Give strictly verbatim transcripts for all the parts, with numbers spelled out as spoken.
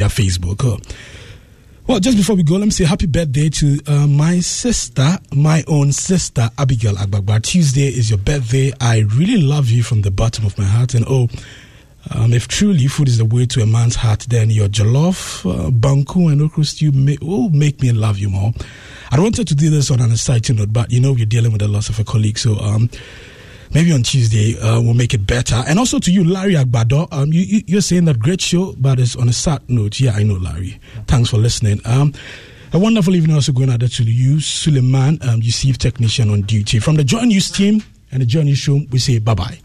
via Facebook. Oh. Well, just before we go, let me say happy birthday to uh, my sister, my own sister, Abigail Agbagba. Tuesday is your birthday. I really love you from the bottom of my heart. And oh, um, if truly food is the way to a man's heart, then your jollof, uh, banku, and okra stew may, will make me love you more. I wanted to do this on an exciting note, but you know, we're dealing with the loss of a colleague. So um, maybe on Tuesday uh, we'll make it better. And also to you, Larry Agbado, um, you, you, you're saying that great show, but it's on a sad note. Yeah, I know, Larry. Thanks for listening. Um, a wonderful evening also going out there to you, Suleiman, um, U C F technician on duty. From the Joy News team and the Joy News show, we say bye-bye.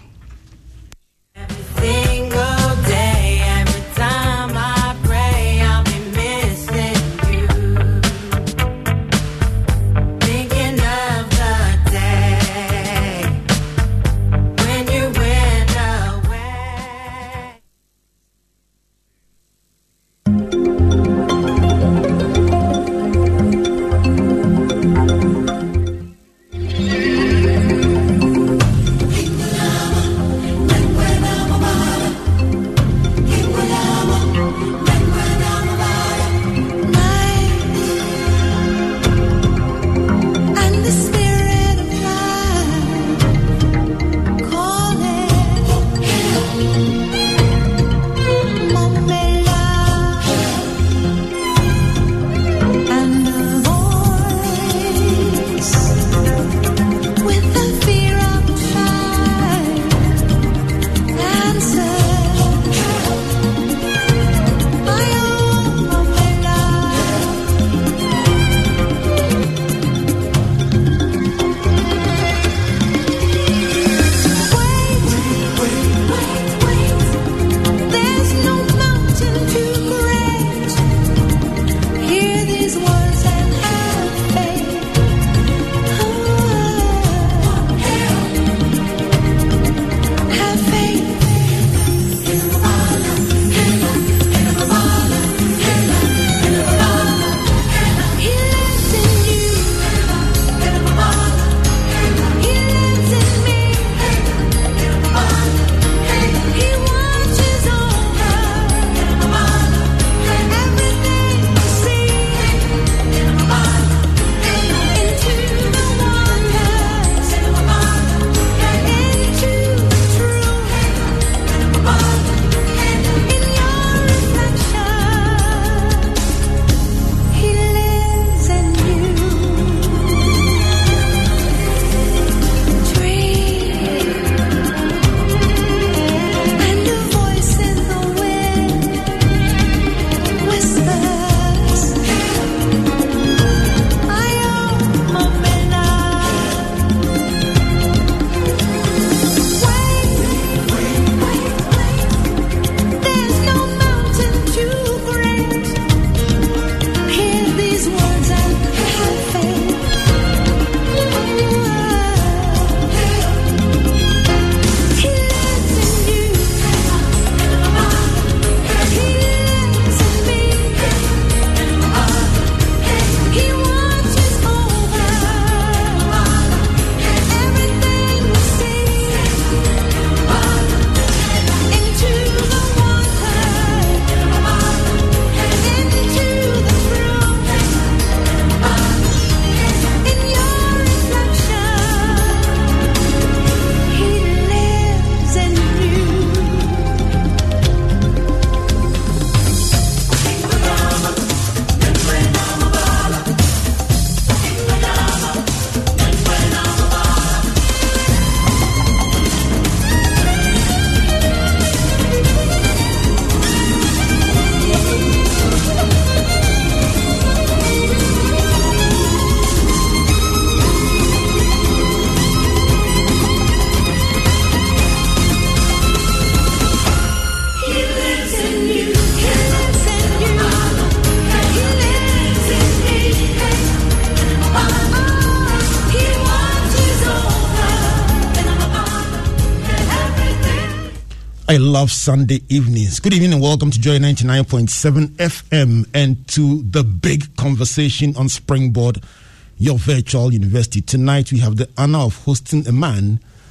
I love Sunday evenings. Good evening and welcome to Joy ninety-nine point seven F M and to the big conversation on Springboard, your virtual university. Tonight we have the honor of hosting a man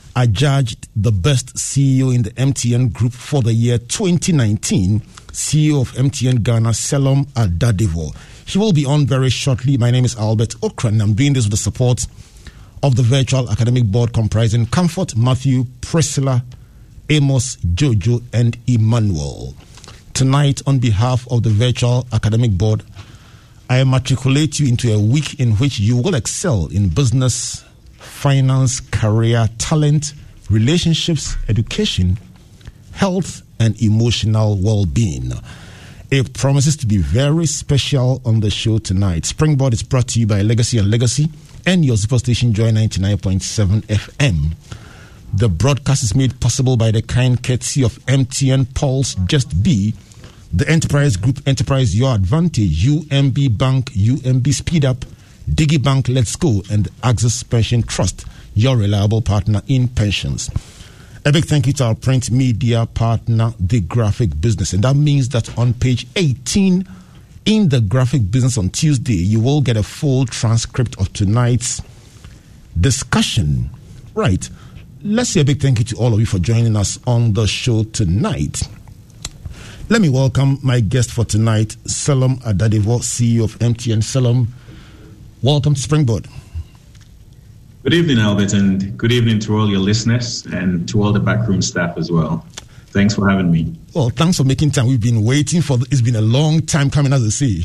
adjudged the best C E O in the M T N group for the year twenty nineteen, C E O of M T N Ghana, Selom Adadevoh. He will be on very shortly. My name is Albert Okran, and I'm doing this with the support of the virtual academic board comprising Comfort, Matthew, Priscilla, Amos, Jojo, and Emmanuel. Tonight, on behalf of the virtual academic board, I matriculate you into a week in which you will excel in business, finance, career, talent, relationships, education, health, and emotional well-being. It promises to be very special on the show tonight. Springboard is brought to you by Legacy and Legacy and your superstation Joy ninety-nine point seven F M. The broadcast is made possible by the kind courtesy of M T N Pulse Just Be, the Enterprise Group Enterprise Your Advantage, U M B Bank, U M B Speed Up, DigiBank Let's Go, and Access Pension Trust, your reliable partner in pensions. A big thank you to our print media partner, The Graphic Business. And that means that on page eighteen in The Graphic Business on Tuesday, you will get a full transcript of tonight's discussion. Right. Let's say a big thank you to all of you for joining us on the show tonight. Let me welcome my guest for tonight, Selom Adadevoh, C E O of M T N. Selom, welcome to Springboard. Good evening, Albert, and good evening to all your listeners and to all the backroom staff as well. Thanks for having me. Well, thanks for making time. We've been waiting for, it's been a long time coming, as I say.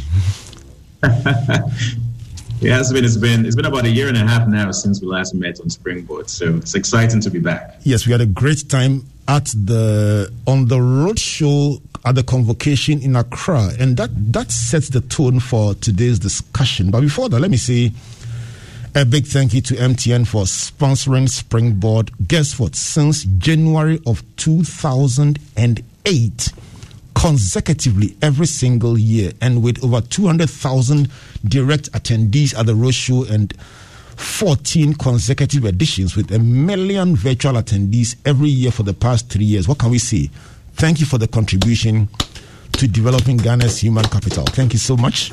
It has been. It's been. It's been about a year and a half now since we last met on Springboard. So it's exciting to be back. Yes, we had a great time at the on the road show at the convocation in Accra, and that that sets the tone for today's discussion. But before that, let me say a big thank you to M T N for sponsoring Springboard. Guess what? Since January of two thousand eight. Consecutively every single year, and with over two hundred thousand direct attendees at the roadshow and fourteen consecutive editions with a million virtual attendees every year for the past three years. What can we say? Thank you for the contribution to developing Ghana's human capital. Thank you so much.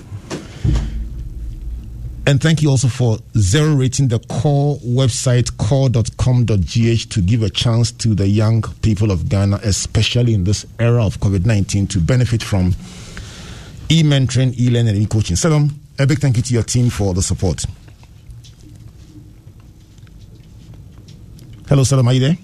And thank you also for zero rating the core website, core dot com dot g h, to give a chance to the young people of Ghana, especially in this era of COVID nineteen, to benefit from e-mentoring, e-learning, and e-coaching. Selom, a big thank you to your team for the support. Hello, Selom, are you there?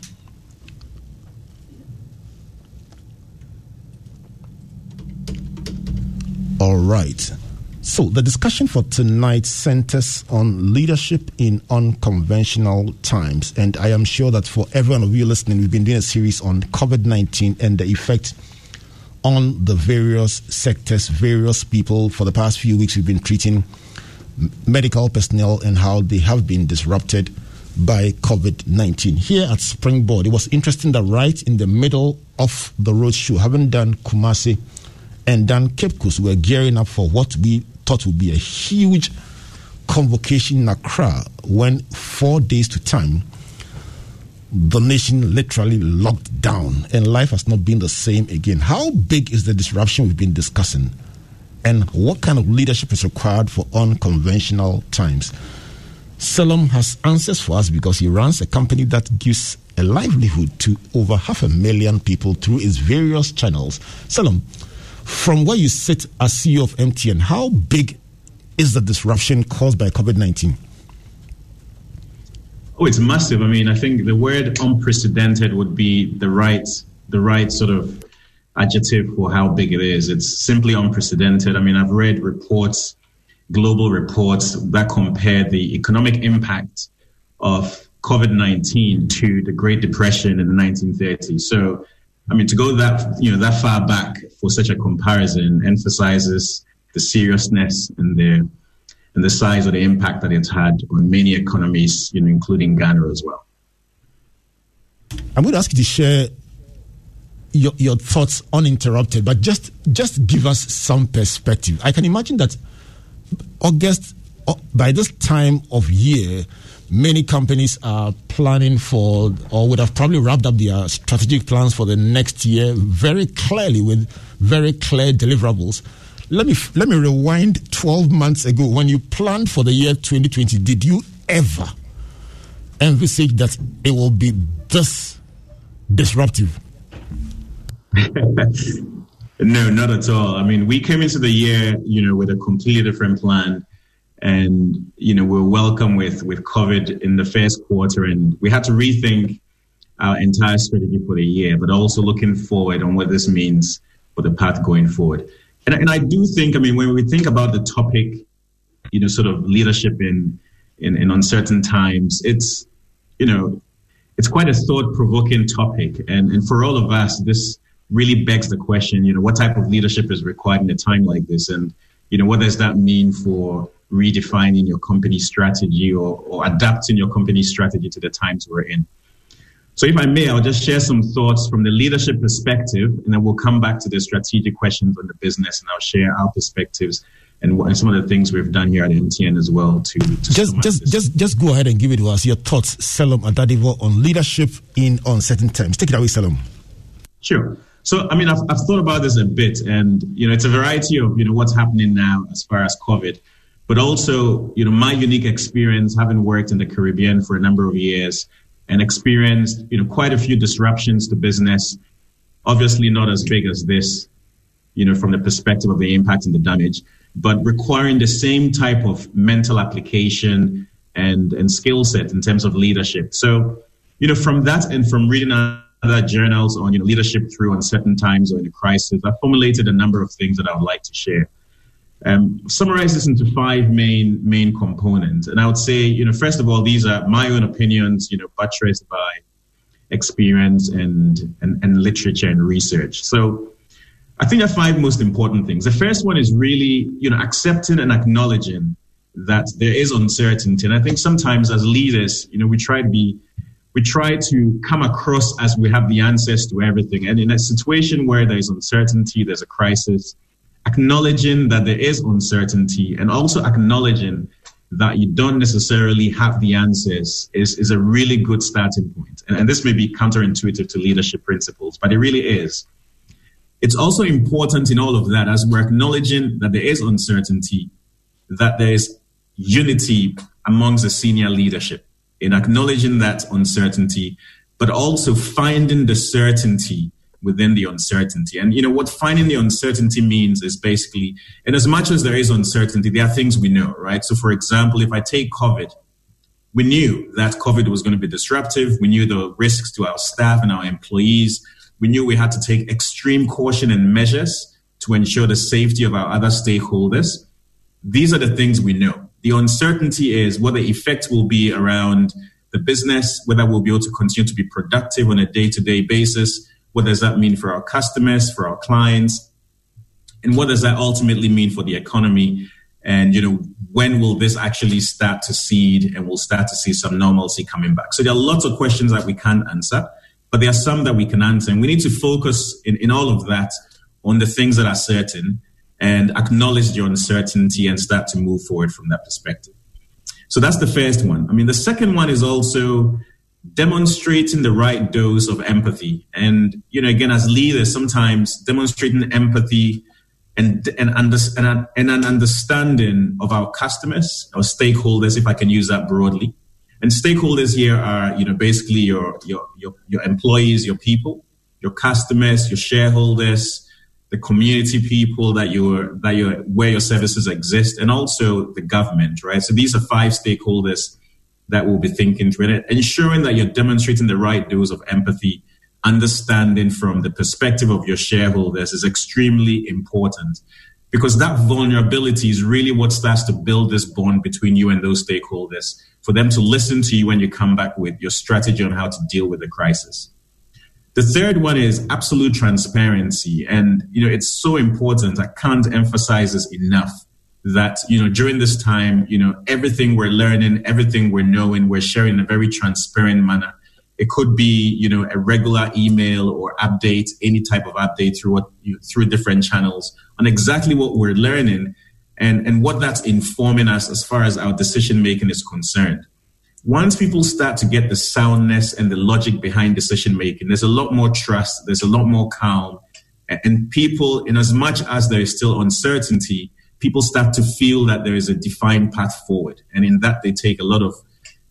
All right. So the discussion for tonight centers on leadership in unconventional times. And I am sure that for every one of you listening, we've been doing a series on COVID nineteen and the effect on the various sectors, various people. For the past few weeks, we've been treating medical personnel and how they have been disrupted by COVID nineteen. Here at Springboard, it was interesting that right in the middle of the roadshow, having done Kumasi and done Cape Coast, we're gearing up for what we thought would be a huge convocation in Accra, when four days to time the nation literally locked down and life has not been the same again. How big is the disruption we've been discussing, and what kind of leadership is required for unconventional times? Selom has answers for us because he runs a company that gives a livelihood to over half a million people through its various channels. Selom, from where you sit as C E O of M T N, how big is the disruption caused by COVID nineteen? Oh, it's massive. I mean, I think the word unprecedented would be the right, the right sort of adjective for how big it is. It's simply unprecedented. I mean, I've read reports, global reports that compare the economic impact of COVID nineteen to the Great Depression in the nineteen thirties. So, I mean, to go that, you know, that far back for such a comparison emphasizes the seriousness and the and the size of the impact that it's had on many economies, you know, including Ghana as well. I'm going to ask you to share your, your thoughts uninterrupted, but just just give us some perspective. I can imagine that August, by this time of year, many companies are planning for, or would have probably wrapped up their strategic plans for the next year very clearly with very clear deliverables. Let me let me rewind twelve months ago. When you planned for the year twenty twenty, did you ever envisage that it will be this disruptive? No, not at all. I mean, we came into the year, you know, with a completely different plan. And, you know, we were welcome with, with COVID in the first quarter, and we had to rethink our entire strategy for the year, but also looking forward on what this means for the path going forward. And, and I do think, I mean, when we think about the topic, you know, sort of leadership in, in, in uncertain times, it's, you know, it's quite a thought-provoking topic. And, and for all of us, this really begs the question, you know, what type of leadership is required in a time like this? And, you know, what does that mean for redefining your company strategy or, or adapting your company strategy to the times we're in? So if I may, I'll just share some thoughts from the leadership perspective, and then we'll come back to the strategic questions on the business, and I'll share our perspectives and, what, and some of the things we've done here at M T N as well. To, to just just this. just just go ahead and give it to us, your thoughts, Selom Adadivo, on leadership in uncertain times. Take it away, Selom. Sure. So, I mean, I've, I've thought about this a bit, and, you know, it's a variety of, you know, what's happening now as far as COVID, but also, you know, my unique experience having worked in the Caribbean for a number of years and experienced, you know, quite a few disruptions to business, obviously not as big as this, you know, from the perspective of the impact and the damage, but requiring the same type of mental application and, and skill set in terms of leadership. So, you know, from that and from reading other journals on, you know, leadership through uncertain times or in a crisis, I formulated a number of things that I would like to share. Um, summarize this into five main main components. And I would say, you know, first of all, these are my own opinions, you know, buttressed by experience and, and, and literature and research. So I think there are five most important things. The first one is really, you know, accepting and acknowledging that there is uncertainty. And I think sometimes as leaders, you know, we try to be We try to come across as we have the answers to everything. And in a situation where there's uncertainty, there's a crisis, acknowledging that there is uncertainty and also acknowledging that you don't necessarily have the answers is, is a really good starting point. And, and this may be counterintuitive to leadership principles, but it really is. It's also important in all of that, as we're acknowledging that there is uncertainty, that there is unity amongst the senior leadership in acknowledging that uncertainty, but also finding the certainty within the uncertainty. And, you know, what finding the uncertainty means is basically, and as much as there is uncertainty, there are things we know, right? So, for example, if I take COVID, we knew that COVID was going to be disruptive. We knew the risks to our staff and our employees. We knew we had to take extreme caution and measures to ensure the safety of our other stakeholders. These are the things we know. The uncertainty is what the effect will be around the business, whether we'll be able to continue to be productive on a day-to-day basis. What does that mean for our customers, for our clients? And what does that ultimately mean for the economy? And, you know, when will this actually start to seed and we'll start to see some normalcy coming back? So there are lots of questions that we can't answer, but there are some that we can answer. And we need to focus in, in all of that on the things that are certain and acknowledge the uncertainty and start to move forward from that perspective. So that's the first one. I mean, the second one is also demonstrating the right dose of empathy. And, you know, again, as leaders, sometimes demonstrating empathy and, and, under, and, and an understanding of our customers, our stakeholders, if I can use that broadly. And stakeholders here are, you know, basically your, your, your, your employees, your people, your customers, your shareholders, the community people that you're, that you're, where your services exist, and also the government, right? So these are five stakeholders that we'll be thinking through it, ensuring that you're demonstrating the right dose of empathy, understanding from the perspective of your shareholders is extremely important, because that vulnerability is really what starts to build this bond between you and those stakeholders, for them to listen to you when you come back with your strategy on how to deal with the crisis. The third one is absolute transparency. And, you know, it's so important. I can't emphasize this enough that, you know, during this time, you know, everything we're learning, everything we're knowing, we're sharing in a very transparent manner. It could be, you know, a regular email or update, any type of update through what you, through different channels on exactly what we're learning and, and what that's informing us as far as our decision making is concerned. Once people start to get the soundness and the logic behind decision making, there's a lot more trust, there's a lot more calm, and people, in as much as there is still uncertainty, people start to feel that there is a defined path forward. And in that, they take a lot of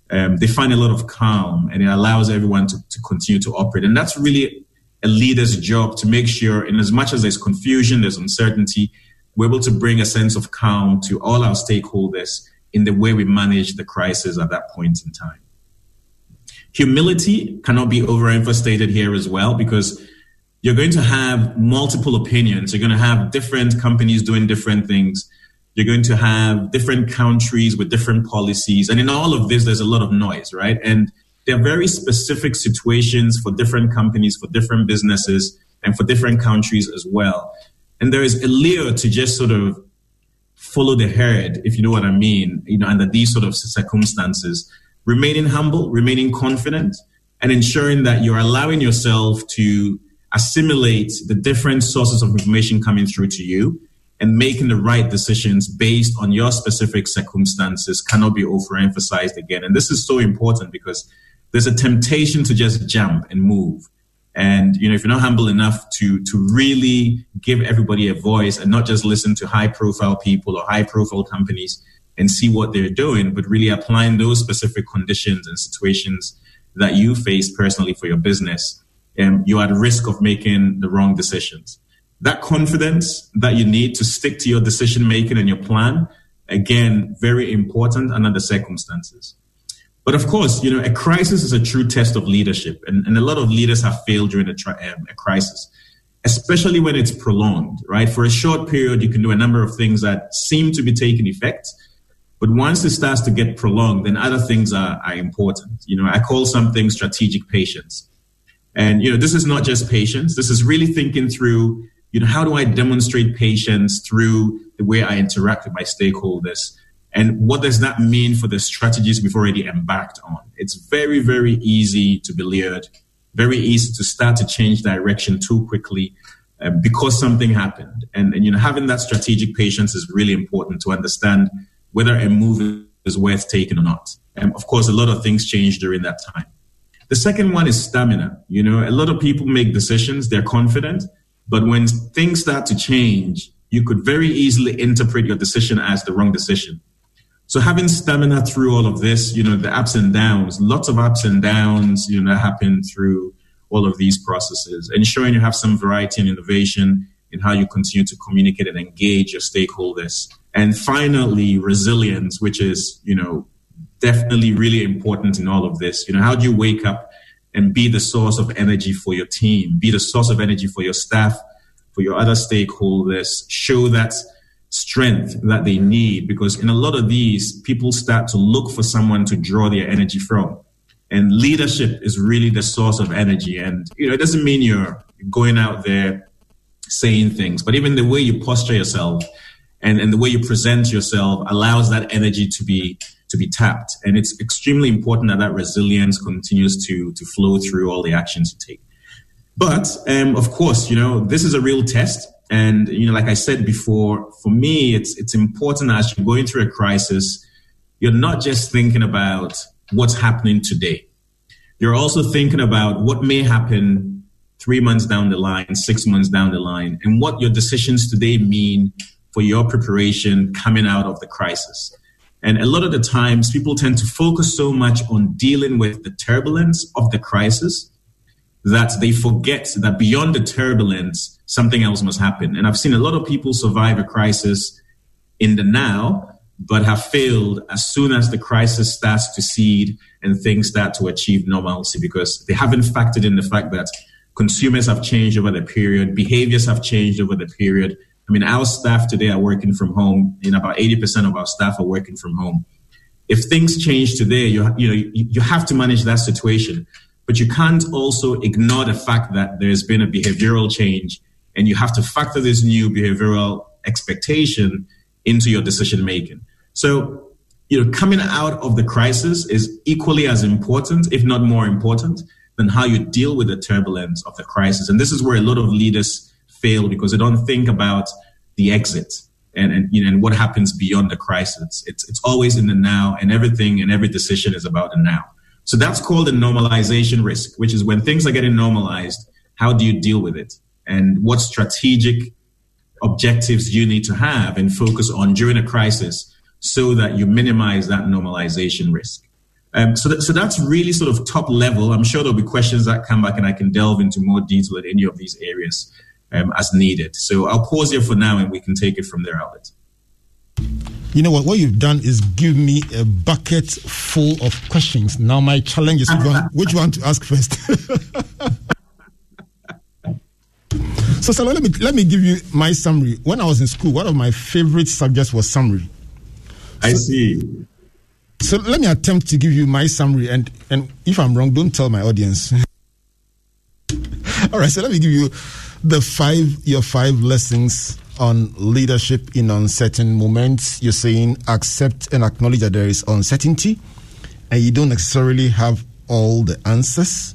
um, they find a lot of calm, and it allows everyone to, to continue to operate. And that's really a leader's job, to make sure, in as much as there's confusion, there's uncertainty, we're able to bring a sense of calm to all our stakeholders in the way we manage the crisis at that point in time. Humility cannot be overemphasized here as well, because you're going to have multiple opinions. You're going to have different companies doing different things. You're going to have different countries with different policies. And in all of this, there's a lot of noise, right? And there are very specific situations for different companies, for different businesses, and for different countries as well. And there is a lure to just sort of follow the herd, if you know what I mean, you know, under these sort of circumstances, remaining humble, remaining confident, and ensuring that you're allowing yourself to assimilate the different sources of information coming through to you, and making the right decisions based on your specific circumstances cannot be overemphasized again. And this is so important, because there's a temptation to just jump and move. And, you know, if you're not humble enough to, to really give everybody a voice and not just listen to high profile people or high profile companies and see what they're doing, but really applying those specific conditions and situations that you face personally for your business, um, you're at risk of making the wrong decisions. That confidence that you need to stick to your decision making and your plan, again, very important under the circumstances. But of course, you know, a crisis is a true test of leadership, and, and a lot of leaders have failed during a, tri- um, a crisis, especially when it's prolonged, right? For a short period, you can do a number of things that seem to be taking effect, but once it starts to get prolonged, then other things are, are important. You know, I call something strategic patience. And, you know, this is not just patience. This is really thinking through, you know, how do I demonstrate patience through the way I interact with my stakeholders? And what does that mean for the strategies we've already embarked on? It's very, very easy to be lured, very easy to start to change direction too quickly uh, because something happened. And, and, you know, having that strategic patience is really important to understand whether a move is worth taking or not. And of course, a lot of things change during that time. The second one is stamina. You know, a lot of people make decisions, they're confident, but when things start to change, you could very easily interpret your decision as the wrong decision. So having stamina through all of this, you know, the ups and downs, lots of ups and downs, you know, that happen through all of these processes, ensuring you have some variety and innovation in how you continue to communicate and engage your stakeholders. And finally, resilience, which is, you know, definitely really important in all of this. You know, how do you wake up and be the source of energy for your team, be the source of energy for your staff, for your other stakeholders, show that strength that they need, because in a lot of these, people start to look for someone to draw their energy from. And leadership is really the source of energy. And, you know, it doesn't mean you're going out there saying things, but even the way you posture yourself and, and the way you present yourself allows that energy to be to be tapped. And it's extremely important that that resilience continues to, to flow through all the actions you take. But, um, of course, you know, this is a real test. And, you know, like I said before, for me, it's it's important as you're going through a crisis, you're not just thinking about what's happening today. You're also thinking about what may happen three months down the line, six months down the line, and what your decisions today mean for your preparation coming out of the crisis. And a lot of the times, people tend to focus so much on dealing with the turbulence of the crisis that they forget that beyond the turbulence, something else must happen. And I've seen a lot of people survive a crisis in the now, but have failed as soon as the crisis starts to seed and things start to achieve normalcy, because they haven't factored in the fact that consumers have changed over the period, behaviors have changed over the period. I mean, our staff today are working from home, and about eighty percent of our staff are working from home. If things change today, you, you know, you, you have to manage that situation. But you can't also ignore the fact that there's been a behavioral change, and you have to factor this new behavioral expectation into your decision making. So, you know, coming out of the crisis is equally as important, if not more important, than how you deal with the turbulence of the crisis. And this is where a lot of leaders fail, because they don't think about the exit and, and you know, and what happens beyond the crisis. It's it's always in the now, and everything and every decision is about the now. So that's called a normalization risk, which is when things are getting normalized, how do you deal with it? And what strategic objectives you need to have and focus on during a crisis so that you minimize that normalization risk. Um, so, that, so that's really sort of top level. I'm sure there'll be questions that come back and I can delve into more detail in any of these areas um, as needed. So I'll pause here for now and we can take it from there, Albert. You know what? What you've done is give me a bucket full of questions. Now my challenge is which one, which one to ask first. So, so let me let me give you my summary. When I was in school, one of my favorite subjects was summary. I so, see. So let me attempt to give you my summary, and, and if I'm wrong, don't tell my audience. All right, so let me give you the five your five lessons on leadership in uncertain moments. You're saying accept and acknowledge that there is uncertainty, and you don't necessarily have all the answers.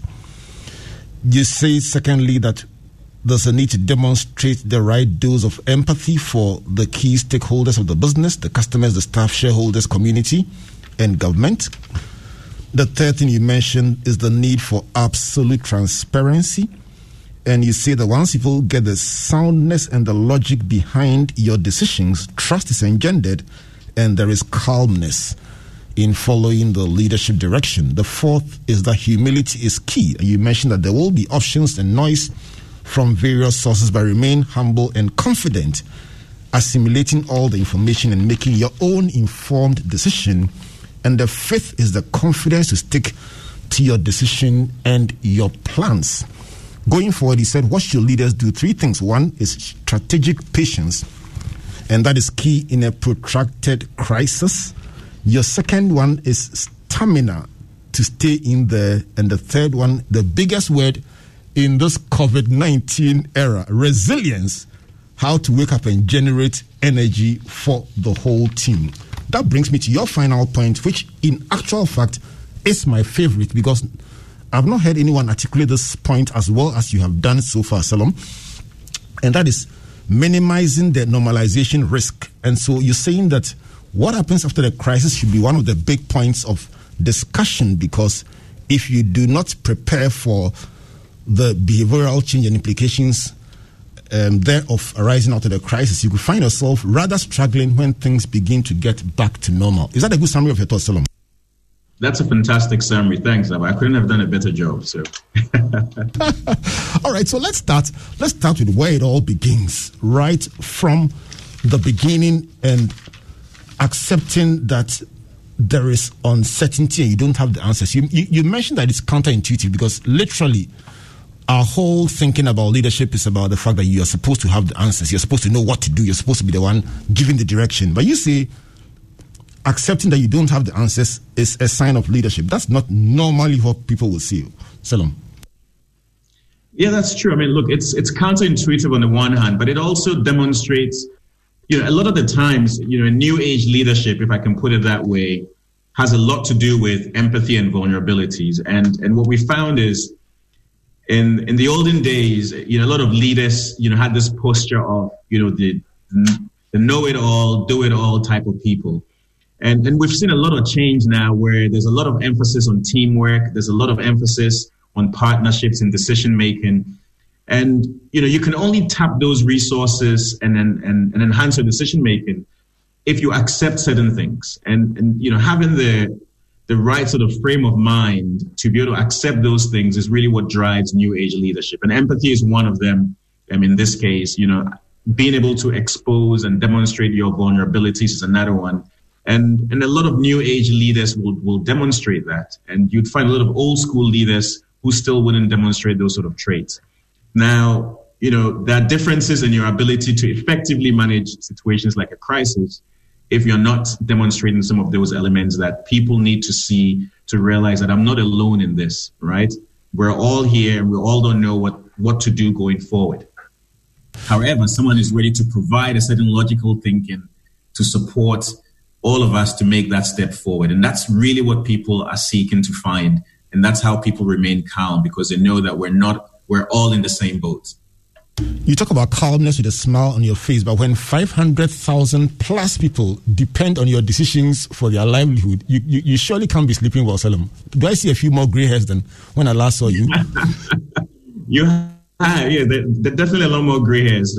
You say, secondly, that there's a need to demonstrate the right dose of empathy for the key stakeholders of the business, the customers, the staff, shareholders, community, and government. The third thing you mentioned is the need for absolute transparency. And you say that once people get the soundness and the logic behind your decisions, trust is engendered and there is calmness in following the leadership direction. The fourth is that humility is key. And you mentioned that there will be options and noise from various sources, but remain humble and confident, assimilating all the information and making your own informed decision. And the fifth is the confidence to stick to your decision and your plans. Going forward, he said, what should leaders do? Three things. One is strategic patience, and that is key in a protracted crisis. Your second one is stamina to stay in there. And the third one, the biggest word in this COVID nineteen era, resilience, how to wake up and generate energy for the whole team. That brings me to your final point, which in actual fact is my favorite, because I've not heard anyone articulate this point as well as you have done so far, Salom. And that is minimizing the normalization risk. And so you're saying that what happens after the crisis should be one of the big points of discussion, because if you do not prepare for the behavioral change and implications um, thereof arising out of the crisis, you could find yourself rather struggling when things begin to get back to normal. Is that a good summary of your thoughts, Salom? That's a fantastic summary. Thanks, Abba. I couldn't have done a better job. So, all right. So let's start. Let's start with where it all begins, right from the beginning, and accepting that there is uncertainty and you don't have the answers. You, you, you mentioned that it's counterintuitive, because literally our whole thinking about leadership is about the fact that you are supposed to have the answers. You're supposed to know what to do. You're supposed to be the one giving the direction. But you say accepting that you don't have the answers is a sign of leadership. That's not normally what people will see. Salom. Yeah, that's true. I mean, look, it's it's counterintuitive on the one hand, but it also demonstrates, you know, a lot of the times, you know, new age leadership, if I can put it that way, has a lot to do with empathy and vulnerabilities. And and what we found is in in the olden days, you know, a lot of leaders, you know, had this posture of, you know, the, the know-it-all, do-it-all type of people. And and we've seen a lot of change now, where there's a lot of emphasis on teamwork. There's a lot of emphasis on partnerships and decision making. And, you know, you can only tap those resources and and, and, and enhance your decision making if you accept certain things. And, and, you know, having the the right sort of frame of mind to be able to accept those things is really what drives new age leadership. And empathy is one of them. Um, in this case, you know, being able to expose and demonstrate your vulnerabilities is another one. And and a lot of new age leaders will, will demonstrate that. And you'd find a lot of old school leaders who still wouldn't demonstrate those sort of traits. Now, you know, there are differences in your ability to effectively manage situations like a crisis if you're not demonstrating some of those elements that people need to see to realize that I'm not alone in this, right? We're all here and we all don't know what, what to do going forward. However, someone is ready to provide a certain logical thinking to support all of us to make that step forward. And that's really what people are seeking to find. And that's how people remain calm, because they know that we're not, we're all in the same boat. You talk about calmness with a smile on your face, but when five hundred thousand plus people depend on your decisions for their livelihood, you, you, you surely can't be sleeping well, Salom. Do I see a few more gray hairs than when I last saw you? you have, yeah, there, there definitely a lot more gray hairs.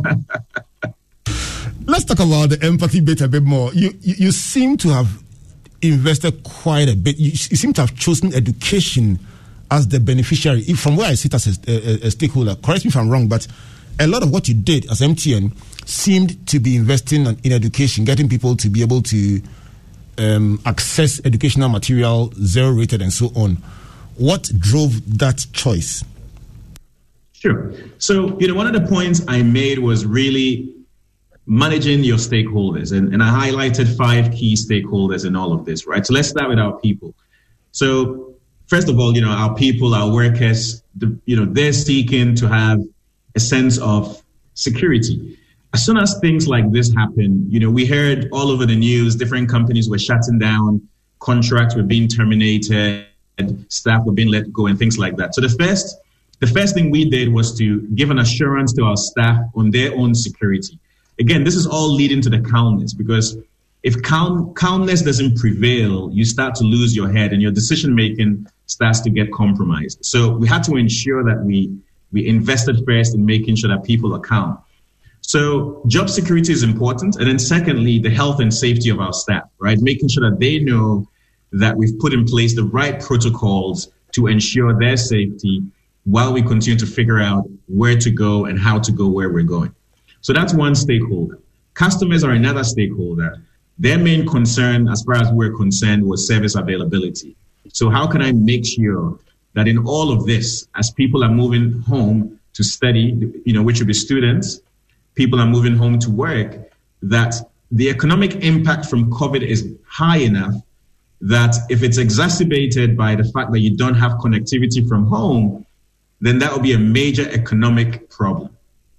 Let's talk about the empathy bit a bit more. You, you you seem to have invested quite a bit. You, you seem to have chosen education as the beneficiary. If, from where I sit as a, a, a stakeholder, correct me if I'm wrong, but a lot of what you did as M T N seemed to be investing in, in education, getting people to be able to um, access educational material, zero rated and so on. What drove that choice? Sure. So, you know, one of the points I made was really managing your stakeholders. And, and I highlighted five key stakeholders in all of this, right? So let's start with our people. So first of all, you know, our people, our workers, the, you know, they're seeking to have a sense of security. As soon as things like this happen, you know, we heard all over the news, different companies were shutting down, contracts were being terminated, staff were being let go and things like that. So the first, the first thing we did was to give an assurance to our staff on their own security. Again, this is all leading to the calmness, because if calm, calmness doesn't prevail, you start to lose your head and your decision making starts to get compromised. So we had to ensure that we we invested first in making sure that people are calm. So job security is important. And then secondly, the health and safety of our staff, right? Making sure that they know that we've put in place the right protocols to ensure their safety while we continue to figure out where to go and how to go where we're going. So that's one stakeholder. Customers are another stakeholder. Their main concern, as far as we're concerned, was service availability. So how can I make sure that in all of this, as people are moving home to study, you know, which would be students, people are moving home to work, that the economic impact from COVID is high enough that if it's exacerbated by the fact that you don't have connectivity from home, then that will be a major economic problem.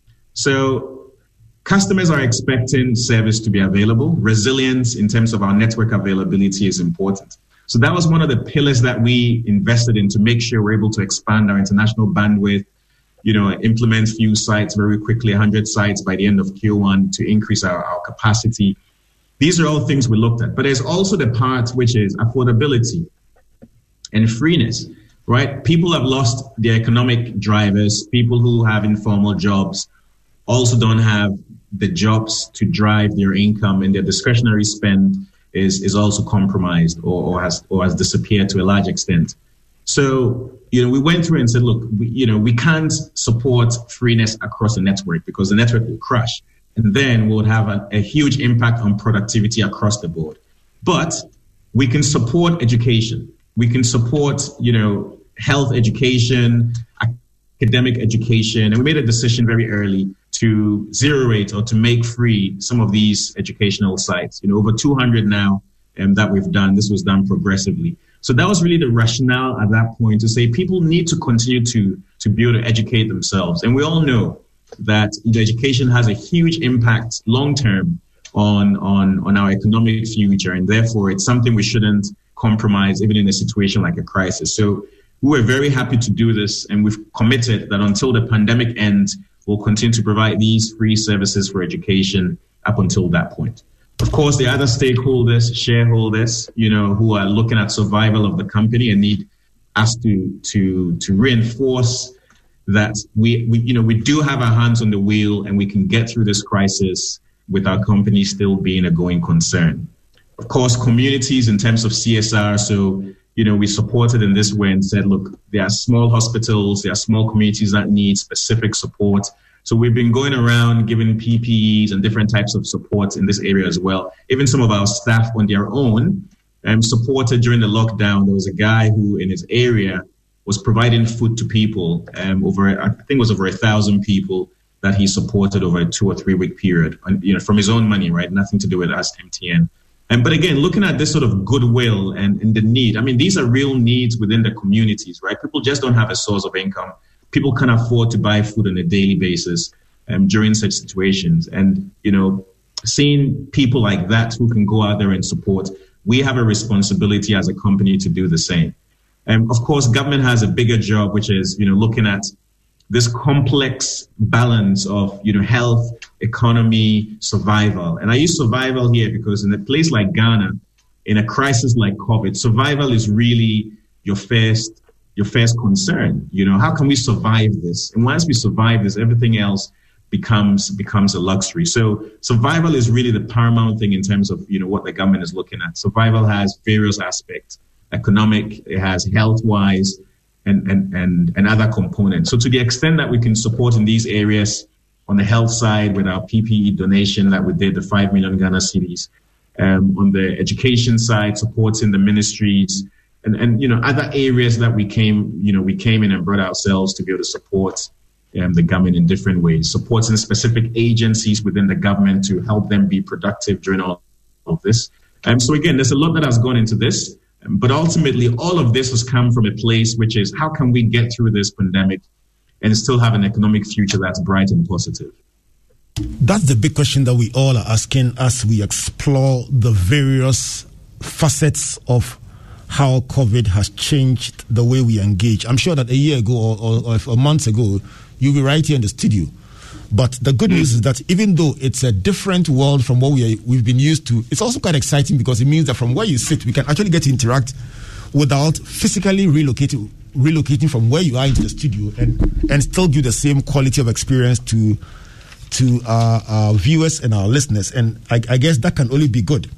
So customers are expecting service to be available. Resilience in terms of our network availability is important. So that was one of the pillars that we invested in to make sure we're able to expand our international bandwidth, you know, implement few sites very quickly, one hundred sites by the end of Q one to increase our, our capacity. These are all things we looked at. But there's also the part which is affordability and freeness, right? People have lost their economic drivers. People who have informal jobs also don't have the jobs to drive their income, and their discretionary spend is is also compromised or, or has or has disappeared to a large extent. So, you know, we went through and said, look, we, you know, we can't support freeness across the network because the network will crash, and then we'll have a, a huge impact on productivity across the board. But we can support education. We can support, you know, health education, academic education, and we made a decision very early to zero rate or to make free some of these educational sites. You know, over two hundred now um, that we've done. This was done progressively. So that was really the rationale at that point, to say people need to continue to to be able to educate themselves. And we all know that education has a huge impact long term on on on our economic future, and therefore it's something we shouldn't compromise even in a situation like a crisis. So we were very happy to do this, and we've committed that until the pandemic ends, we'll continue to provide these free services for education up until that point. Of course, the other stakeholders, shareholders, you know, who are looking at survival of the company and need us to to to reinforce that we, we you know we do have our hands on the wheel and we can get through this crisis with our company still being a going concern. Of course, communities in terms of C S R. So, you know, we supported in this way and said, look, there are small hospitals, there are small communities that need specific support. So we've been going around giving P P Es and different types of support in this area as well. Even some of our staff on their own um, supported during the lockdown. There was a guy who in his area was providing food to people, um, over, I think it was over a thousand people that he supported over a two or three week period, and, you know, from his own money, right? Nothing to do with us, M T N. And, but again, looking at this sort of goodwill and, and the need, I mean, these are real needs within the communities, right? People just don't have a source of income. People can't afford to buy food on a daily basis um, during such situations. And, you know, seeing people like that who can go out there and support, we have a responsibility as a company to do the same. And of course, government has a bigger job, which is, you know, looking at this complex balance of, you know, health, economy, survival. And I use survival here because in a place like Ghana, in a crisis like COVID, survival is really your first your first concern. You know, how can we survive this? And once we survive this, everything else becomes becomes a luxury. So survival is really the paramount thing in terms of, you know, what the government is looking at. Survival has various aspects: economic, it has health-wise, and and and, and other components. So to the extent that we can support in these areas, on the health side with our P P E donation that we did, the five million Ghana cedis, um, on the education side, supporting the ministries, and and you know other areas that we came, you know, we came in and brought ourselves to be able to support um, the government in different ways, supporting specific agencies within the government to help them be productive during all of this. Um, so again, there's a lot that has gone into this, um, but ultimately all of this has come from a place which is, how can we get through this pandemic and still have an economic future that's bright and positive? That's the big question that we all are asking as we explore the various facets of how COVID has changed the way we engage. I'm sure that a year ago or, or, or a month ago, you'll be right here in the studio. But the good news is that even though it's a different world from what we are, we've been used to, it's also quite exciting because it means that from where you sit, we can actually get to interact without physically relocating relocating from where you are into the studio, and, and still give the same quality of experience to to our, our viewers and our listeners. And I, I guess that can only be good.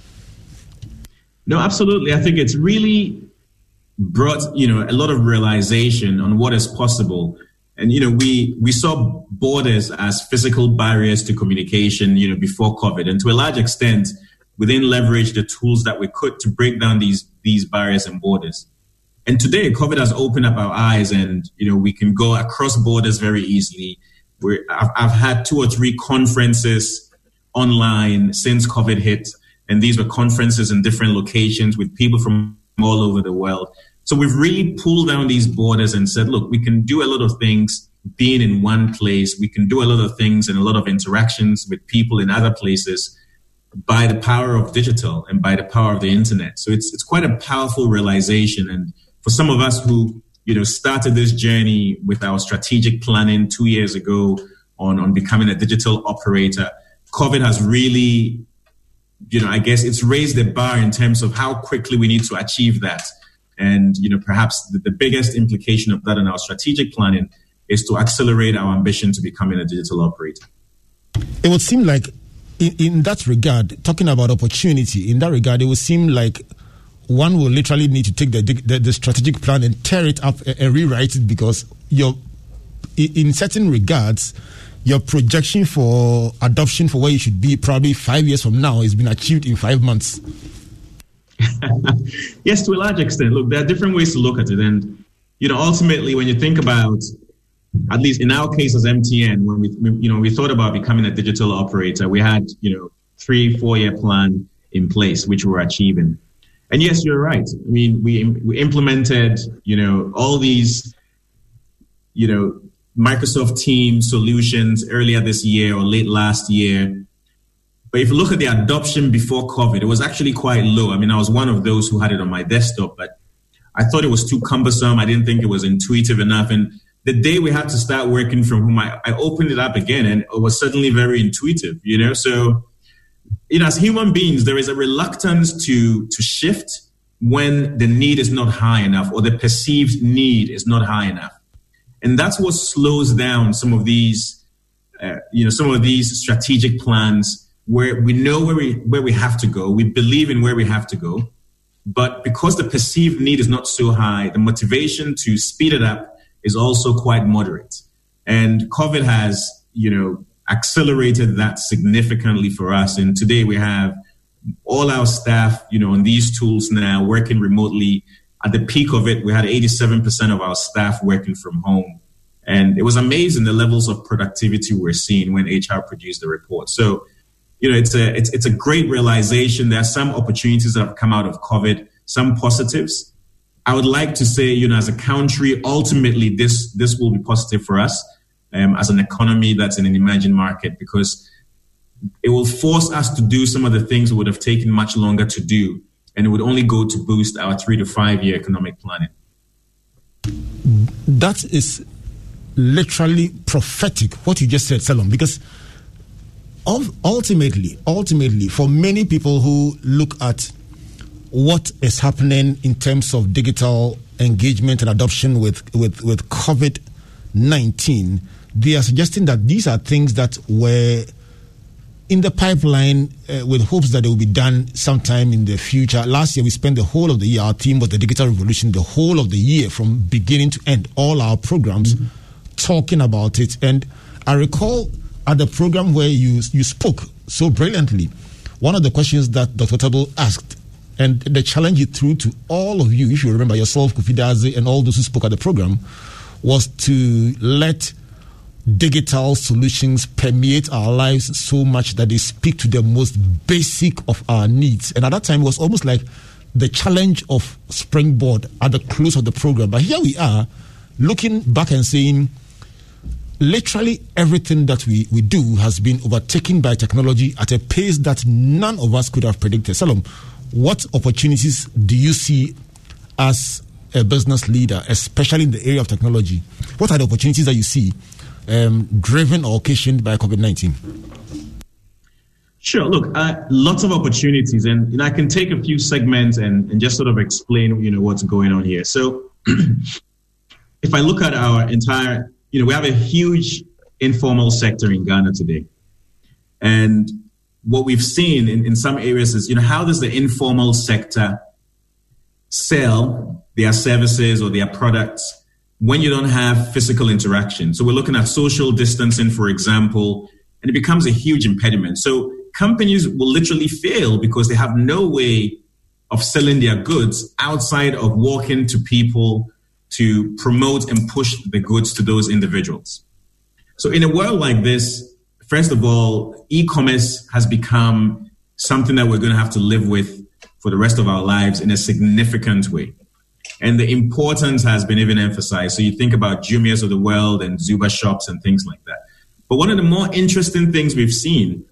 No, absolutely. I think it's really brought, you know, a lot of realization on what is possible. And, you know, we, we saw borders as physical barriers to communication, you know, before COVID. And to a large extent, we then leveraged the tools that we could to break down these, these barriers and borders. And today, COVID has opened up our eyes, and, you know, we can go across borders very easily. We're, I've, I've had two or three conferences online since COVID hit, and these were conferences in different locations with people from all over the world. So we've really pulled down these borders and said, look, we can do a lot of things being in one place. We can do a lot of things and a lot of interactions with people in other places by the power of digital and by the power of the internet. So it's it's quite a powerful realization. And for some of us who, you know, started this journey with our strategic planning two years ago on, on becoming a digital operator, COVID has really, you know, I guess it's raised the bar in terms of how quickly we need to achieve that. And, you know, perhaps the, the biggest implication of that in our strategic planning is to accelerate our ambition to becoming a digital operator. It would seem like in, in that regard, talking about opportunity, in that regard, it would seem like one will literally need to take the, the, the strategic plan and tear it up and, and rewrite it, because you're, in certain regards, your projection for adoption for where you should be probably five years from now has been achieved in five months. Yes, to a large extent. Look, there are different ways to look at it. And, you know, ultimately, when you think about, at least in our case as M T N, when we, you know, we thought about becoming a digital operator, we had, you know, three, four-year plan in place, which we were achieving. And yes, you're right. I mean, we we implemented, you know, all these, you know, Microsoft Teams solutions earlier this year or late last year. But if you look at the adoption before COVID, it was actually quite low. I mean, I was one of those who had it on my desktop, but I thought it was too cumbersome. I didn't think it was intuitive enough. And the day we had to start working from home, I, I opened it up again, and it was suddenly very intuitive, you know? So, you know, as human beings, there is a reluctance to, to shift when the need is not high enough or the perceived need is not high enough. And that's what slows down some of these, uh, you know, some of these strategic plans where we know where we where we have to go. We believe in where we have to go. But because the perceived need is not so high, the motivation to speed it up is also quite moderate. And COVID has, you know, accelerated that significantly for us. And today we have all our staff, you know, on these tools now working remotely. At the peak of it, we had eighty-seven percent of our staff working from home. And it was amazing the levels of productivity we're seeing when H R produced the report. So, you know, it's a it's it's a great realization. There are some opportunities that have come out of COVID, some positives. I would like to say, you know, as a country, ultimately this this will be positive for us um, as an economy that's in an emerging market, because it will force us to do some of the things that would have taken much longer to do, and it would only go to boost our three to five year economic planning. That is literally prophetic, what you just said, Salom, because ultimately, ultimately, for many people who look at what is happening in terms of digital engagement and adoption with, with, with COVID nineteen, they are suggesting that these are things that were in the pipeline uh, with hopes that they will be done sometime in the future. Last year, we spent the whole of the year, our theme was the digital revolution, the whole of the year from beginning to end, all our programs mm-hmm. talking about it. And I recall at the program where you you spoke so brilliantly, one of the questions that Doctor Table asked, and the challenge you threw to all of you, if you remember yourself, Kofi Daze, and all those who spoke at the program, was to let digital solutions permeate our lives so much that they speak to the most basic of our needs. And at that time, it was almost like the challenge of Springboard at the close of the program. But here we are, looking back and saying, literally everything that we, we do has been overtaken by technology at a pace that none of us could have predicted. Salom, what opportunities do you see as a business leader, especially in the area of technology? What are the opportunities that you see Um, driven or occasioned by COVID nineteen? Sure. Look, uh, lots of opportunities, and you know, I can take a few segments and, and just sort of explain, you know, what's going on here. So, if I look at our entire, you know, we have a huge informal sector in Ghana today, and what we've seen in, in some areas is, you know, how does the informal sector sell their services or their products when you don't have physical interaction? So we're looking at social distancing, for example, and it becomes a huge impediment. So companies will literally fail because they have no way of selling their goods outside of walking to people to promote and push the goods to those individuals. So in a world like this, first of all, e-commerce has become something that we're going to have to live with for the rest of our lives in a significant way. And the importance has been even emphasized. So you think about Jumia's of the world and Zuba shops and things like that. But one of the more interesting things we've seen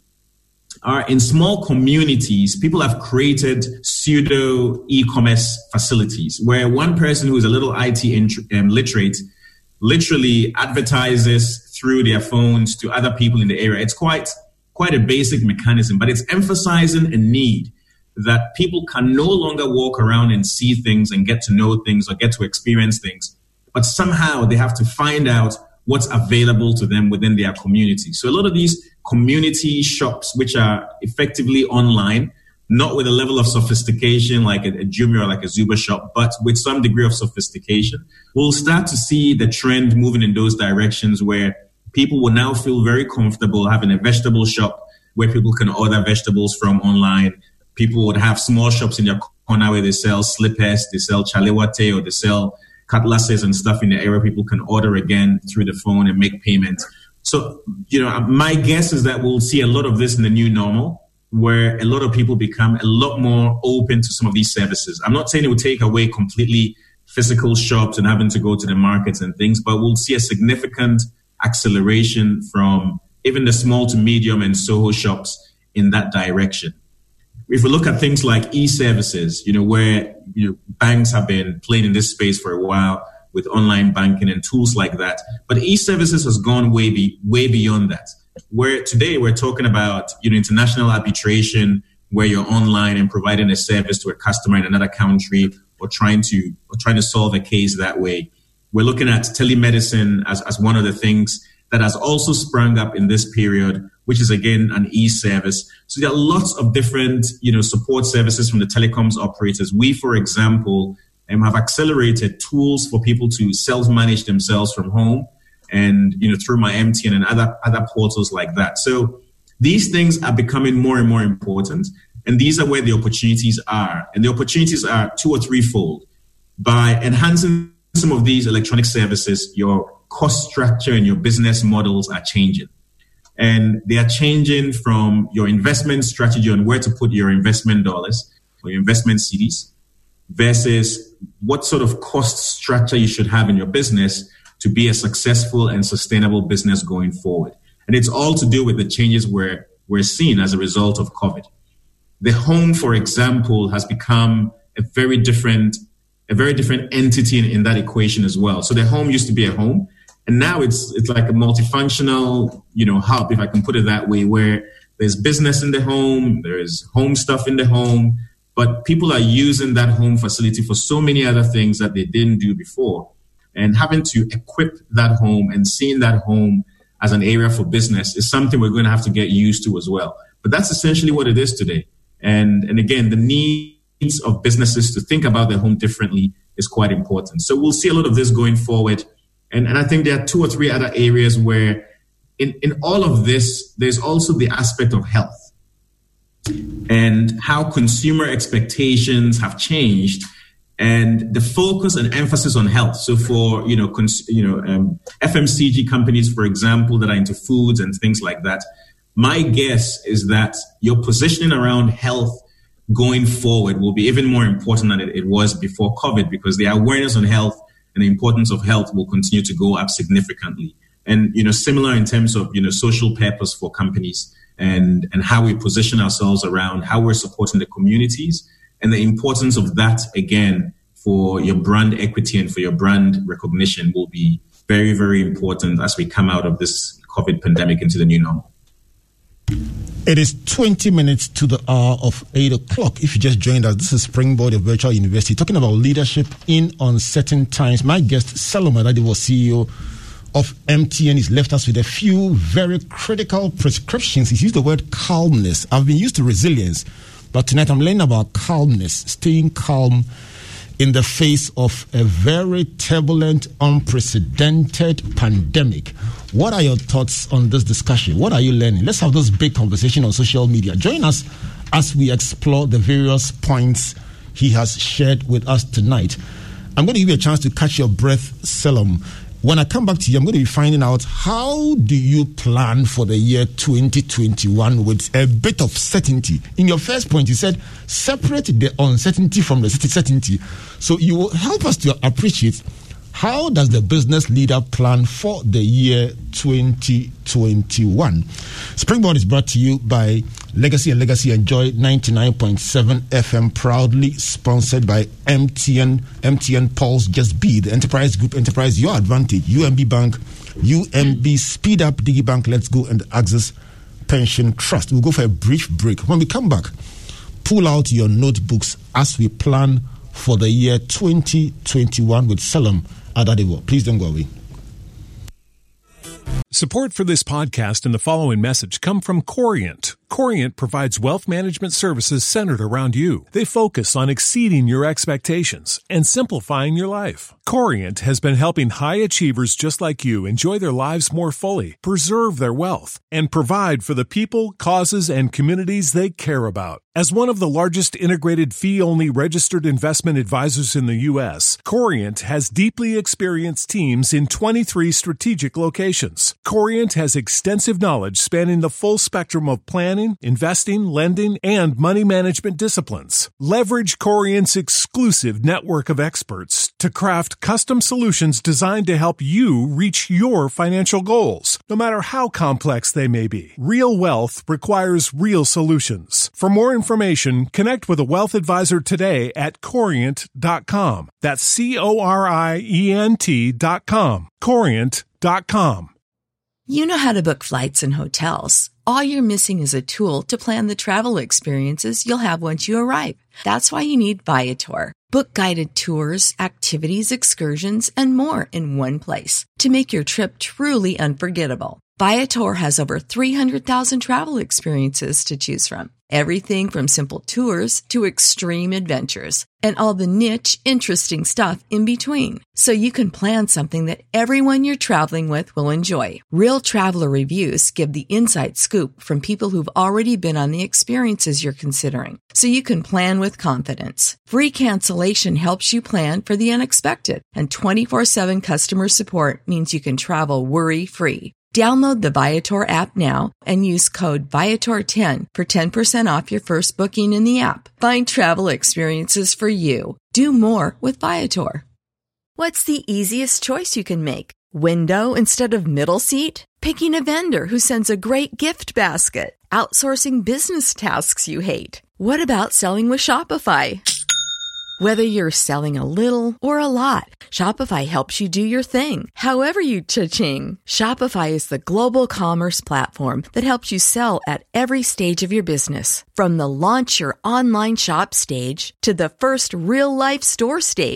are in small communities, people have created pseudo e-commerce facilities where one person who is a little I T int- um, literate literally advertises through their phones to other people in the area. It's quite, quite a basic mechanism, but it's emphasizing a need that people can no longer walk around and see things and get to know things or get to experience things, but somehow they have to find out what's available to them within their community. So a lot of these community shops, which are effectively online, not with a level of sophistication like a, a Jumia or like a Zuba shop, but with some degree of sophistication, we'll start to see the trend moving in those directions where people will now feel very comfortable having a vegetable shop where people can order vegetables from online. People would have small shops in their corner where they sell slippers, they sell chalewate, or they sell cutlasses and stuff in the area. People can order again through the phone and make payments. So, you know, my guess is that we'll see a lot of this in the new normal, where a lot of people become a lot more open to some of these services. I'm not saying it will take away completely physical shops and having to go to the markets and things, but we'll see a significant acceleration from even the small to medium and Soho shops in that direction. If we look at things like e-services, you know, where you know, banks have been playing in this space for a while with online banking and tools like that, but e-services has gone way be, way beyond that. Where today we're talking about, you know, international arbitration, where you're online and providing a service to a customer in another country, or trying to or trying to solve a case that way. We're looking at telemedicine as, as one of the things that has also sprung up in this period, which is again an e-service. So there are lots of different, you know, support services from the telecoms operators. We, for example, um, have accelerated tools for people to self-manage themselves from home, and you know, through my M T N and other other portals like that. So these things are becoming more and more important, and these are where the opportunities are. And the opportunities are two or threefold. By enhancing some of these electronic services, your cost structure and your business models are changing. And they are changing from your investment strategy on where to put your investment dollars or your investment C Ds versus what sort of cost structure you should have in your business to be a successful and sustainable business going forward. And it's all to do with the changes we're, we're seeing as a result of COVID. The home, for example, has become a very different, a very different entity in, in that equation as well. So the home used to be a home, and now it's it's like a multifunctional, you know, hub, if I can put it that way, where there's business in the home, there's home stuff in the home, but people are using that home facility for so many other things that they didn't do before. And having to equip that home and seeing that home as an area for business is something we're going to have to get used to as well. But that's essentially what it is today. And, and again, the needs of businesses to think about their home differently is quite important. So we'll see a lot of this going forward. And, and I think there are two or three other areas where in, in all of this, there's also the aspect of health and how consumer expectations have changed and the focus and emphasis on health. So for, you know, cons- you know, um, F M C G companies, for example, that are into foods and things like that, my guess is that your positioning around health going forward will be even more important than it, it was before COVID, because the awareness on health and the importance of health will continue to go up significantly. And, you know, similar in terms of, you know, social purpose for companies and, and how we position ourselves around how we're supporting the communities and the importance of that, again, for your brand equity and for your brand recognition will be very, very important as we come out of this COVID pandemic into the new normal. It is twenty minutes to the hour of eight o'clock. If you just joined us, this is Springboard of Virtual University talking about leadership in uncertain times. My guest, Salome Adadivo, C E O of M T N, has left us with a few very critical prescriptions. He used the word calmness. I've been used to resilience, but tonight I'm learning about calmness, staying calm in the face of a very turbulent, unprecedented pandemic. What are your thoughts on this discussion? What are you learning? Let's have this big conversation on social media. Join us as we explore the various points he has shared with us tonight. I'm going to give you a chance to catch your breath, Salome. When I come back to you, I'm going to be finding out how do you plan for the year twenty twenty-one with a bit of certainty. In your first point, you said separate the uncertainty from the certainty. So you will help us to appreciate how does the business leader plan for the year twenty twenty-one. Springboard is brought to you by Legacy and Legacy Enjoy ninety-nine point seven F M, proudly sponsored by M T N, M T N Pulse, Just Be, the Enterprise Group, Enterprise Your Advantage, U M B Bank, U M B Speed Up, DigiBank, Let's Go, and Access Pension Trust. We'll go for a brief break. When we come back, pull out your notebooks as we plan for the year twenty twenty-one with Salome Adadivo. Please don't go away. Support for this podcast and the following message come from Corient. Corient provides wealth management services centered around you. They focus on exceeding your expectations and simplifying your life. Corient has been helping high achievers just like you enjoy their lives more fully, preserve their wealth, and provide for the people, causes, and communities they care about. As one of the largest integrated fee-only registered investment advisors in the U S, Corient has deeply experienced teams in twenty-three strategic locations. Corient has extensive knowledge spanning the full spectrum of planning, investing, lending, and money management disciplines. Leverage Corient's exclusive network of experts to craft custom solutions designed to help you reach your financial goals, no matter how complex they may be. Real wealth requires real solutions. For more information, connect with a wealth advisor today at corient dot com. That's C O R I E N T dot com. corient dot com. You know how to book flights and hotels. All you're missing is a tool to plan the travel experiences you'll have once you arrive. That's why you need Viator. Book guided tours, activities, excursions, and more in one place to make your trip truly unforgettable. Viator has over three hundred thousand travel experiences to choose from. Everything from simple tours to extreme adventures and all the niche, interesting stuff in between. So you can plan something that everyone you're traveling with will enjoy. Real traveler reviews give the inside scoop from people who've already been on the experiences you're considering. So you can plan with confidence. Free cancellation helps you plan for the unexpected. And twenty-four seven customer support means you can travel worry-free. Download the Viator app now and use code Viator ten for ten percent off your first booking in the app. Find travel experiences for you. Do more with Viator. What's the easiest choice you can make? Window instead of middle seat? Picking a vendor who sends a great gift basket? Outsourcing business tasks you hate? What about selling with Shopify? Whether you're selling a little or a lot, Shopify helps you do your thing, however you cha-ching. Shopify is the global commerce platform that helps you sell at every stage of your business. From the launch your online shop stage to the first real-life store stage,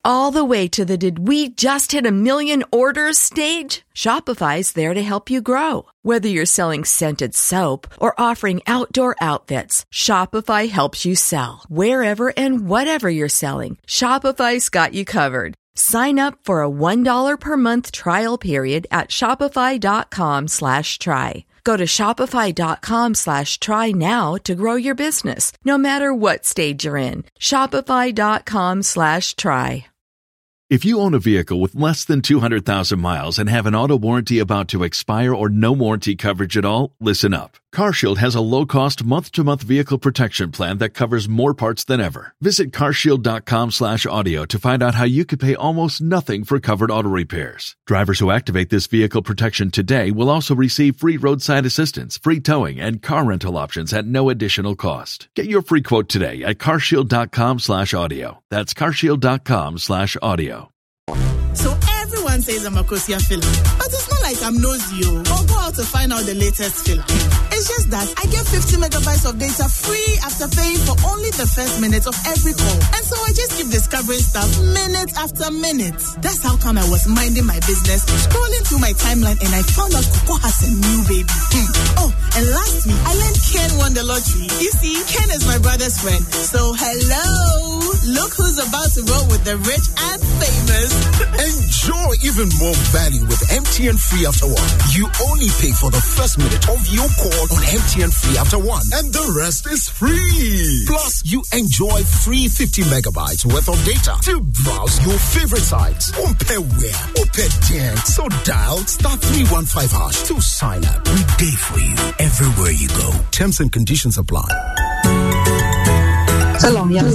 all the way to the did we just hit a million orders stage? Shopify's there to help you grow. Whether you're selling scented soap or offering outdoor outfits, Shopify helps you sell. Wherever and whatever you're selling, Shopify's got you covered. Sign up for a one dollar per month trial period at shopify.com slash try. Go to shopify.com slash try now to grow your business, no matter what stage you're in. Shopify.com slash try. If you own a vehicle with less than two hundred thousand miles and have an auto warranty about to expire or no warranty coverage at all, listen up. CarShield has a low-cost month-to-month vehicle protection plan that covers more parts than ever. Visit carshield.com slash audio to find out how you could pay almost nothing for covered auto repairs. Drivers who activate this vehicle protection today will also receive free roadside assistance, free towing, and car rental options at no additional cost. Get your free quote today at carshield.com slash audio. That's carshield.com slash audio. So everyone says I'm a Kosia filler, but it's not like I'm nosy or go out to find out the latest filler. It's just that I get fifty megabytes of data free after paying for only the first minute of every call. And so I just keep discovering stuff minute after minute. That's how come I was minding my business, scrolling through my timeline, and I found out Coco has a new baby. Hmm. Oh, and last week, I learned Ken won the lottery. You see, Ken is my brother's friend. So hello, look who's about to roll with the rich and famous. Enjoy even more value with M T N Free After One. You only pay for the first minute of your call on M T N Free After One, and the rest is free. Plus, you enjoy free fifty megabytes worth of data to browse your favorite sites. Umpe where, umpe dang. So dial star three one five hash to sign up. We day for you everywhere you go. Terms and conditions apply. Salam, ya.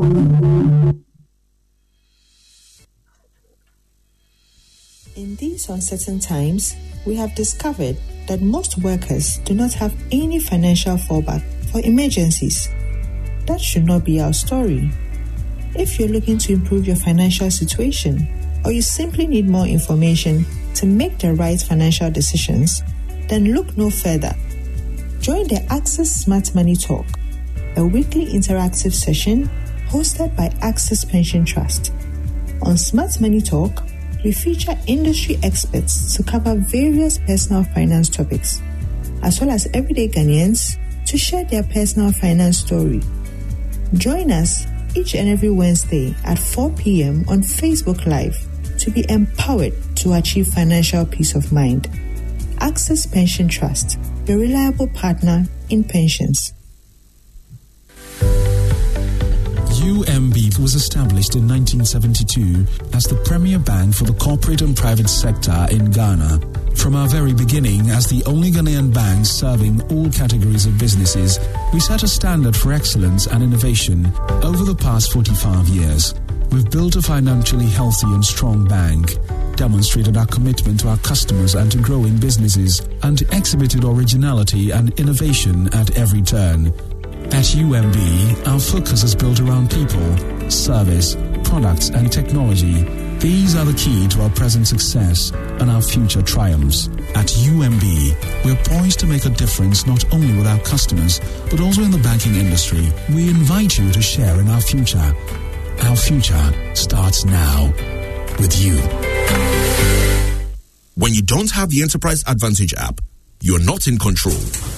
In these uncertain times, we have discovered that most workers do not have any financial fallback for emergencies. That should not be our story. If you're looking to improve your financial situation, or you simply need more information to make the right financial decisions, then look no further. Join the Access Smart Money Talk, a weekly interactive session hosted by Access Pension Trust. On Smart Money Talk, we feature industry experts to cover various personal finance topics, as well as everyday Ghanaians to share their personal finance story. Join us each and every Wednesday at four p.m. on Facebook Live to be empowered to achieve financial peace of mind. Access Pension Trust, your reliable partner in pensions. U M B was established in nineteen seventy-two as the premier bank for the corporate and private sector in Ghana. From our very beginning, as the only Ghanaian bank serving all categories of businesses, we set a standard for excellence and innovation. Over the past forty-five years, we've built a financially healthy and strong bank, demonstrated our commitment to our customers and to growing businesses, and exhibited originality and innovation at every turn. At U M B, our focus is built around people, service, products, and technology. These are the key to our present success and our future triumphs. At U M B, we're poised to make a difference not only with our customers, but also in the banking industry. We invite you to share in our future. Our future starts now with you. When you don't have the Enterprise Advantage app, you're not in control.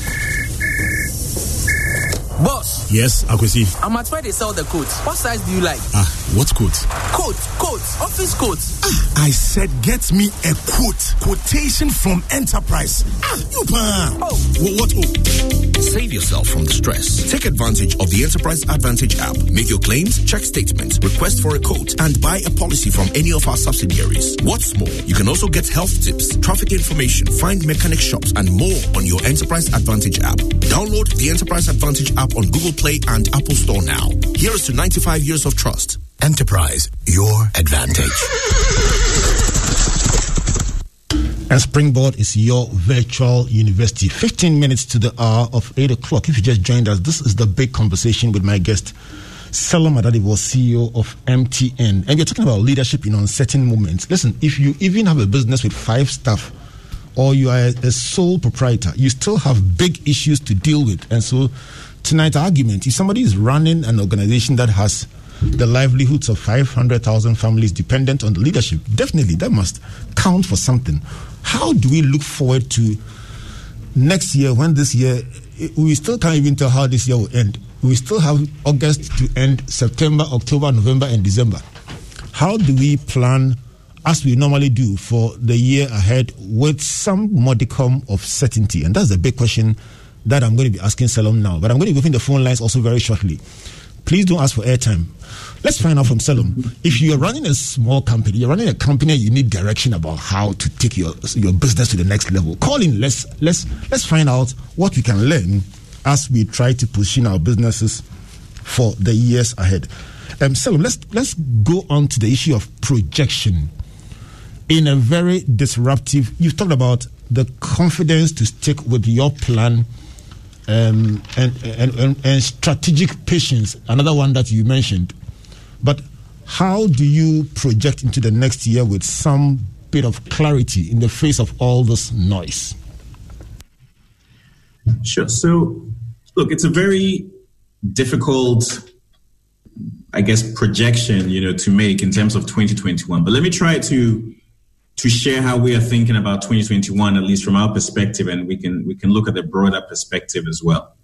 Boss. Yes, Akwesi. I'm at where they sell the coats. What size do you like? Ah, what coat? Coat, coat, office coats. Ah, I said get me a quote. Quotation from Enterprise. Ah, you pa. Oh. What, what? Oh. Save yourself from the stress. Take advantage of the Enterprise Advantage app. Make your claims, check statements, request for a quote, and buy a policy from any of our subsidiaries. What's more, you can also get health tips, traffic information, find mechanic shops, and more on your Enterprise Advantage app. Download the Enterprise Advantage app on Google Play and Apple Store now. Here is to ninety-five years of trust. Enterprise, your advantage. And Springboard is your virtual university. fifteen minutes to the hour of eight o'clock. If you just joined us, this is the big conversation with my guest, Selam Adadivo, C E O of M T N. And we're talking about leadership in uncertain moments. Listen, if you even have a business with five staff, or you are a, a sole proprietor, you still have big issues to deal with. And so tonight's argument is somebody is running an organization that has the livelihoods of five hundred thousand families dependent on the leadership. Definitely, that must count for something. How do we look forward to next year when this year, we still can't even tell how this year will end. We still have August to end, September, October, November, and December. How do we plan, as we normally do, for the year ahead with some modicum of certainty? And that's the big question that I'm going to be asking Salom now. But I'm going to be opening the phone lines also very shortly. Please don't ask for airtime. Let's find out from Salom. If you're running a small company, you're running a company, you need direction about how to take your your business to the next level. Call in. Let's let's let's find out what we can learn as we try to position our businesses for the years ahead. Um, Salom, let's let's go on to the issue of projection. In a very disruptive, you've talked about the confidence to stick with your plan. Um, and, and, and, and strategic patience, another one that you mentioned. But how do you project into the next year with some bit of clarity in the face of all this noise? Sure. So, look, it's a very difficult, I guess, projection, you know, to make in terms of twenty twenty-one. But let me try to to share how we are thinking about twenty twenty-one, at least from our perspective, and we can we can look at the broader perspective as well.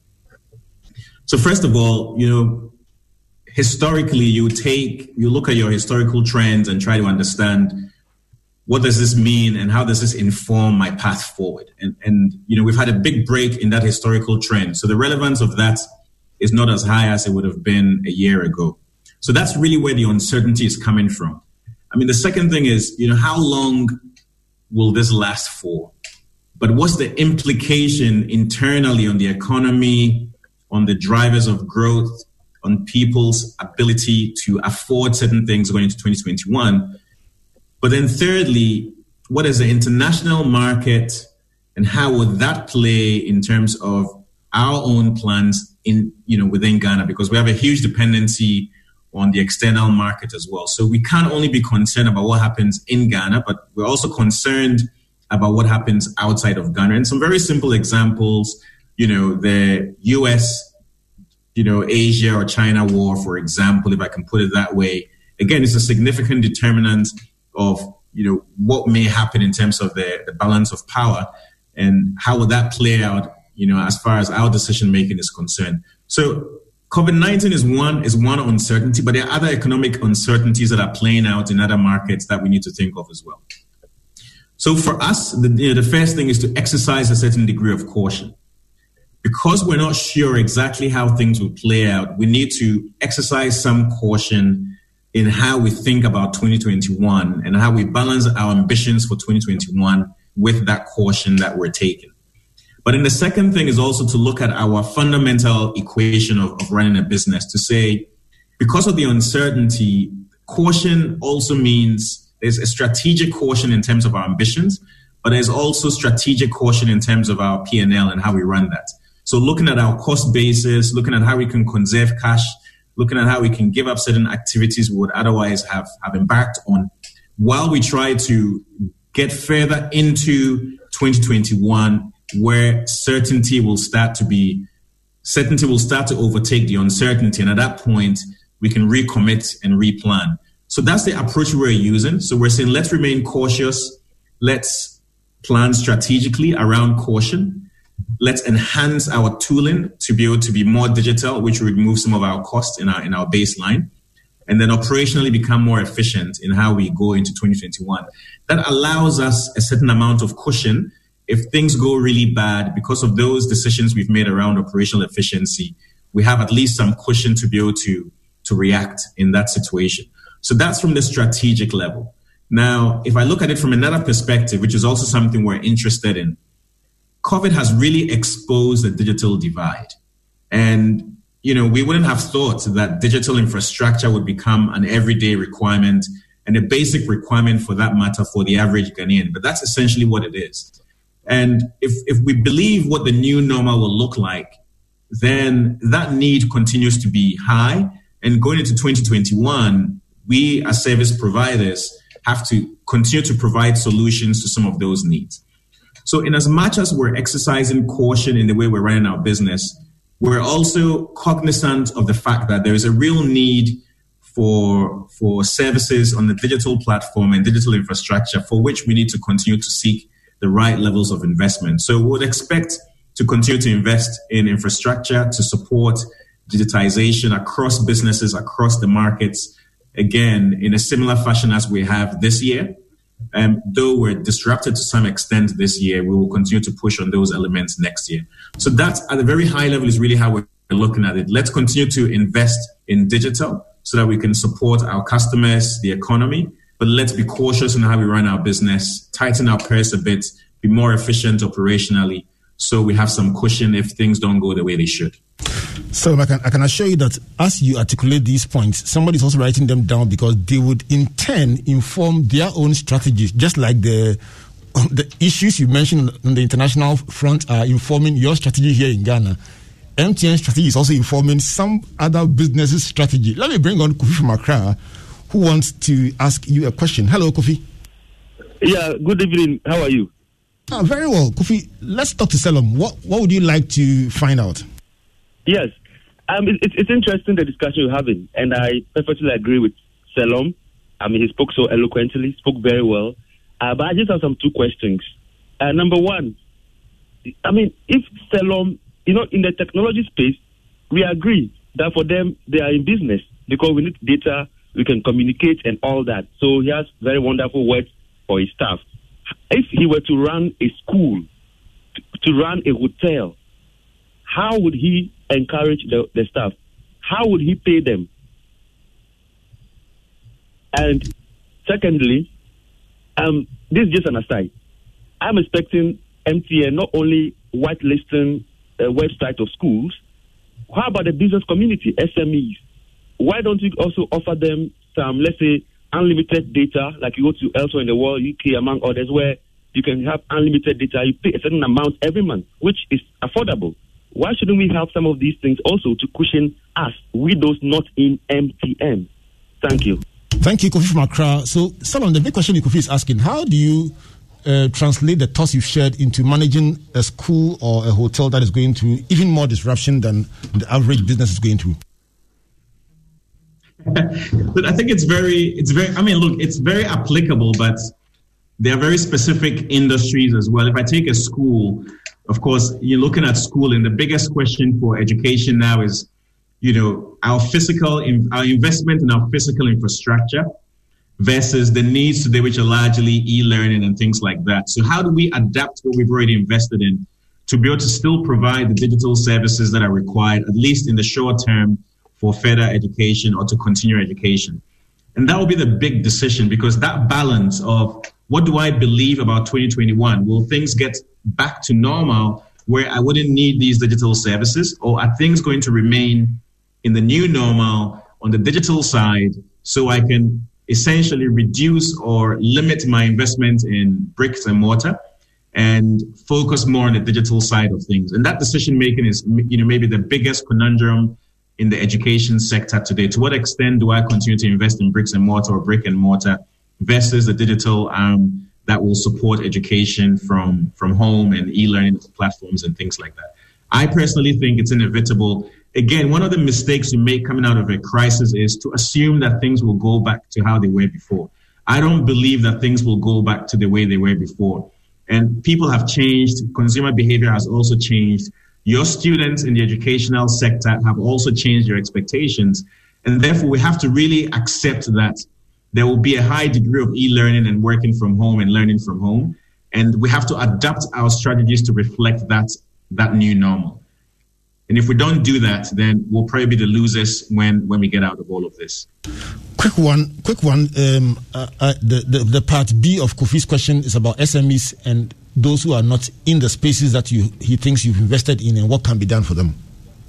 So first of all, you know, historically, you take you look at your historical trends and try to understand what does this mean and how does this inform my path forward. And and you know, we've had a big break in that historical trend, so the relevance of that is not as high as it would have been a year ago. So that's really where the uncertainty is coming from. I mean, the second thing is, you know, how long will this last for? But what's the implication internally on the economy, on the drivers of growth, on people's ability to afford certain things going into twenty twenty-one? But then thirdly, what is the international market and how would that play in terms of our own plans in, you know, within Ghana? Because we have a huge dependency on the external market as well. So we can't only be concerned about what happens in Ghana, but we're also concerned about what happens outside of Ghana. And some very simple examples, you know, the U S, you know, Asia or China war, for example, if I can put it that way. Again, it's a significant determinant of, you know, what may happen in terms of the, the balance of power and how will that play out, you know, as far as our decision making is concerned. So COVID nineteen is one is one uncertainty, but there are other economic uncertainties that are playing out in other markets that we need to think of as well. So for us, the, you know, the first thing is to exercise a certain degree of caution. Because we're not sure exactly how things will play out, we need to exercise some caution in how we think about twenty twenty-one and how we balance our ambitions for twenty twenty-one with that caution that we're taking. But then the second thing is also to look at our fundamental equation of, of running a business, to say, because of the uncertainty, caution also means there's a strategic caution in terms of our ambitions, but there's also strategic caution in terms of our P and L and how we run that. So looking at our cost basis, looking at how we can conserve cash, looking at how we can give up certain activities we would otherwise have, have embarked on, while we try to get further into twenty twenty-one, where certainty will start to be, certainty will start to overtake the uncertainty. And at that point, we can recommit and replan. So that's the approach we're using. So we're saying, let's remain cautious. Let's plan strategically around caution. Let's enhance our tooling to be able to be more digital, which will remove some of our costs in our, in our baseline. And then operationally become more efficient in how we go into twenty twenty-one. That allows us a certain amount of cushion if things go really bad. Because of those decisions we've made around operational efficiency, we have at least some cushion to be able to, to react in that situation. So that's from the strategic level. Now, if I look at it from another perspective, which is also something we're interested in, COVID has really exposed the digital divide. And, you know, we wouldn't have thought that digital infrastructure would become an everyday requirement and a basic requirement for that matter for the average Ghanaian. But that's essentially what it is. And if, if we believe what the new normal will look like, then that need continues to be high. And going into twenty twenty-one, we as service providers have to continue to provide solutions to some of those needs. So in as much as we're exercising caution in the way we're running our business, we're also cognizant of the fact that there is a real need for for services on the digital platform and digital infrastructure for which we need to continue to seek the right levels of investment. So we would expect to continue to invest in infrastructure to support digitization across businesses, across the markets, again, in a similar fashion as we have this year. Um, though we're disrupted to some extent this year, we will continue to push on those elements next year. So that, at a very high level, is really how we're looking at it. Let's continue to invest in digital so that we can support our customers, the economy, but let's be cautious in how we run our business, tighten our purse a bit, be more efficient operationally, so we have some cushion if things don't go the way they should. So I can, I can assure you that as you articulate these points, somebody's also writing them down because they would in turn inform their own strategies, just like the the issues you mentioned on the international front are informing your strategy here in Ghana. M T N strategy is also informing some other businesses' strategy. Let me bring on Kofi from Accra, who wants to ask you a question. Hello, Kofi. Yeah, good evening. How are you? Ah, very well. Kofi, let's talk to Selom. What what would you like to find out? Yes. Um, it, it, it's interesting the discussion you're having, and I perfectly agree with Selom. I mean, he spoke so eloquently, spoke very well. Uh, but I just have some two questions. Uh, number one, I mean, if Selom, you know, in the technology space, we agree that for them, they are in business because we need data, we can communicate and all that. So he has very wonderful words for his staff. If he were to run a school, to, to run a hotel, how would he encourage the, the staff? How would he pay them? And secondly, um, this is just an aside. I'm expecting M T N not only whitelisting a website of schools. How about the business community, S M Es? Why don't you also offer them some, let's say, unlimited data, like you go to elsewhere in the world, U K among others, where you can have unlimited data. You pay a certain amount every month, which is affordable. Why shouldn't we have some of these things also to cushion us, we those not in M T N? Thank you. Thank you, Kofi from Accra. So, Salon, the big question Kofi is asking, how do you uh, translate the thoughts you've shared into managing a school or a hotel that is going through even more disruption than the average business is going through? But I think it's very, it's very, I mean, look, it's very applicable, but there are very specific industries as well. If I take a school, of course, you're looking at school, and the biggest question for education now is, you know, our physical, our investment in our physical infrastructure versus the needs today, which are largely e-learning and things like that. So how do we adapt what we've already invested in to be able to still provide the digital services that are required, at least in the short term, for further education or to continue education? And that will be the big decision, because that balance of what do I believe about twenty twenty-one? Will things get back to normal where I wouldn't need these digital services? Or are things going to remain in the new normal on the digital side so I can essentially reduce or limit my investment in bricks and mortar and focus more on the digital side of things? And that decision making is, you know, maybe the biggest conundrum in the education sector today. To what extent do I continue to invest in bricks and mortar or brick and mortar versus the digital arm that will support education from, from home and e-learning platforms and things like that? I personally think it's inevitable. Again, one of the mistakes you make coming out of a crisis is to assume that things will go back to how they were before. I don't believe that things will go back to the way they were before. And people have changed. Consumer behavior has also changed. Your students in the educational sector have also changed their expectations. And therefore, we have to really accept that there will be a high degree of e-learning and working from home and learning from home. And we have to adapt our strategies to reflect that, that new normal. And if we don't do that, then we'll probably be the losers when, when we get out of all of this. Quick one, quick one. Um, uh, uh, the, the, the part B of Kofi's question is about S M Es and those who are not in the spaces that you he thinks you've invested in, and what can be done for them.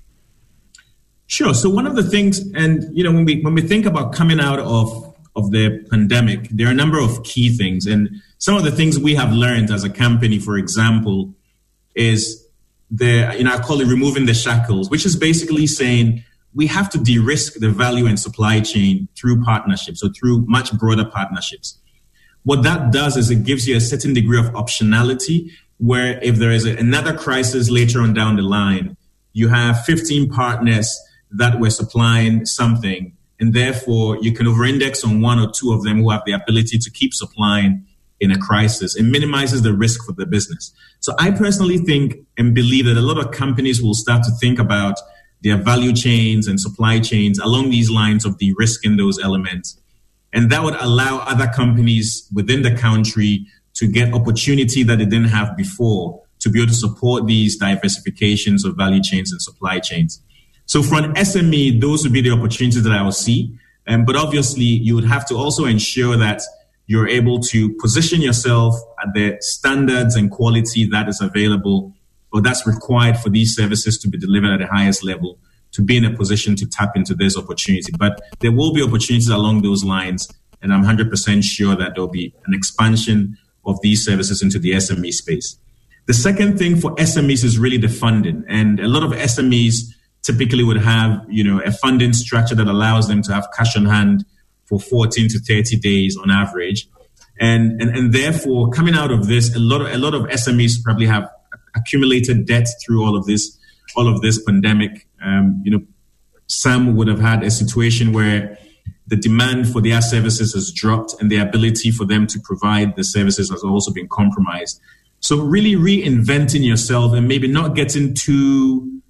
Sure. So one of the things, and you know, when we when we think about coming out of of the pandemic, there are a number of key things, and some of the things we have learned as a company, for example, is the, you know, I call it removing the shackles, which is basically saying we have to de-risk the value and supply chain through partnerships, or through much broader partnerships. What that does is it gives you a certain degree of optionality, where if there is a, another crisis later on down the line, you have fifteen partners that were supplying something, and therefore you can over-index on one or two of them who have the ability to keep supplying in a crisis. It minimizes the risk for the business. So I personally think and believe that a lot of companies will start to think about their value chains and supply chains along these lines of de-risking those elements. And that would allow other companies within the country to get opportunity that they didn't have before to be able to support these diversifications of value chains and supply chains. So for an S M E, those would be the opportunities that I will see. Um, but obviously, you would have to also ensure that you're able to position yourself at the standards and quality that is available or that's required for these services to be delivered at the highest level to be in a position to tap into this opportunity. But there will be opportunities along those lines, and I'm one hundred percent sure that there'll be an expansion of these services into the S M E space. The second thing for S M Es is really the funding. And a lot of S M Es typically would have, you know, a funding structure that allows them to have cash on hand for fourteen to thirty days on average. And, and, and therefore, coming out of this, a lot of, a lot of S M Es probably have accumulated debt through all of this, all of this pandemic. Um, you know, some would have had a situation where the demand for their services has dropped and the ability for them to provide the services has also been compromised. So really reinventing yourself and maybe not getting too,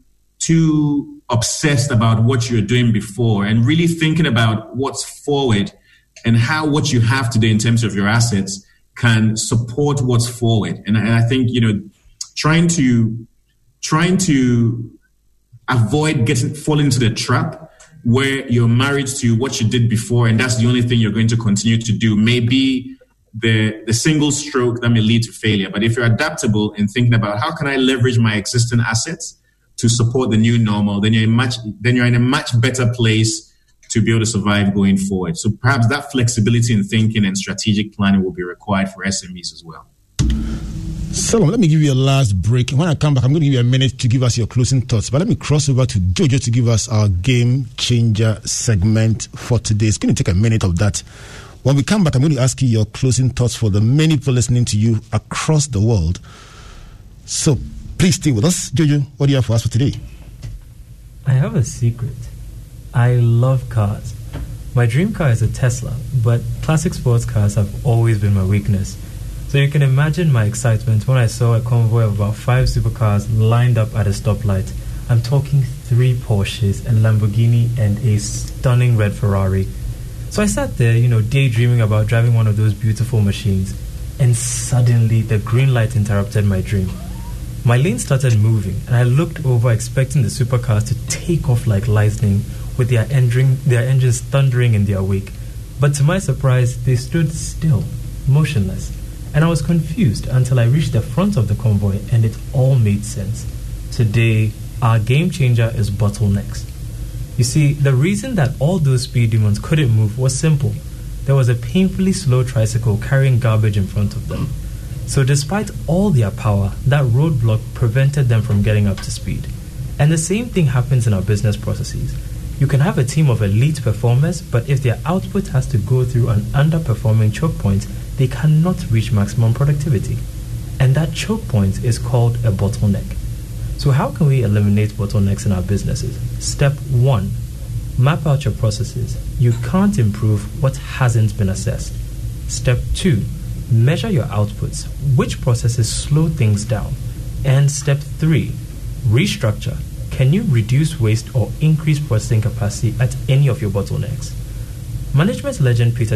too obsessed about what you're doing before and really thinking about what's forward and how what you have today in terms of your assets can support what's forward. And, and I think, you know, trying to, trying to avoid getting, falling into the trap where you're married to what you did before and that's the only thing you're going to continue to do may be the, the single stroke that may lead to failure. But if you're adaptable and thinking about how can I leverage my existing assets to support the new normal, then you're in much, then you're in a much better place to be able to survive going forward. So perhaps that flexibility in thinking and strategic planning will be required for S M Es as well. Solomon, let me give you a last break. When I come back, I'm going to give you a minute to give us your closing thoughts. But let me cross over to Jojo to give us our game changer segment for today. It's going to take a minute of that. When we come back, I'm going to ask you your closing thoughts for the many people listening to you across the world. So please stay with us. Jojo, what do you have for us for today? I have a secret. I love cars. My dream car is a Tesla, but classic sports cars have always been my weakness. So you can imagine my excitement when I saw a convoy of about five supercars lined up at a stoplight. I'm talking three Porsches, a Lamborghini, and a stunning red Ferrari. So I sat there, you know, daydreaming about driving one of those beautiful machines. And suddenly, the green light interrupted my dream. My lane started moving, and I looked over expecting the supercars to take off like lightning with their, engine, their engines thundering in their wake. But to my surprise, they stood still, motionless. And I was confused until I reached the front of the convoy and it all made sense. Today, our game changer is bottlenecks. You see, the reason that all those speed demons couldn't move was simple. There was a painfully slow tricycle carrying garbage in front of them. So despite all their power, that roadblock prevented them from getting up to speed. And the same thing happens in our business processes. You can have a team of elite performers, but if their output has to go through an underperforming choke point, they cannot reach maximum productivity. And that choke point is called a bottleneck. So how can we eliminate bottlenecks in our businesses? Step one, map out your processes. You can't improve what hasn't been assessed. Step two, measure your outputs. Which processes slow things down? And step three, restructure. Can you reduce waste or increase processing capacity at any of your bottlenecks? Management legend Peter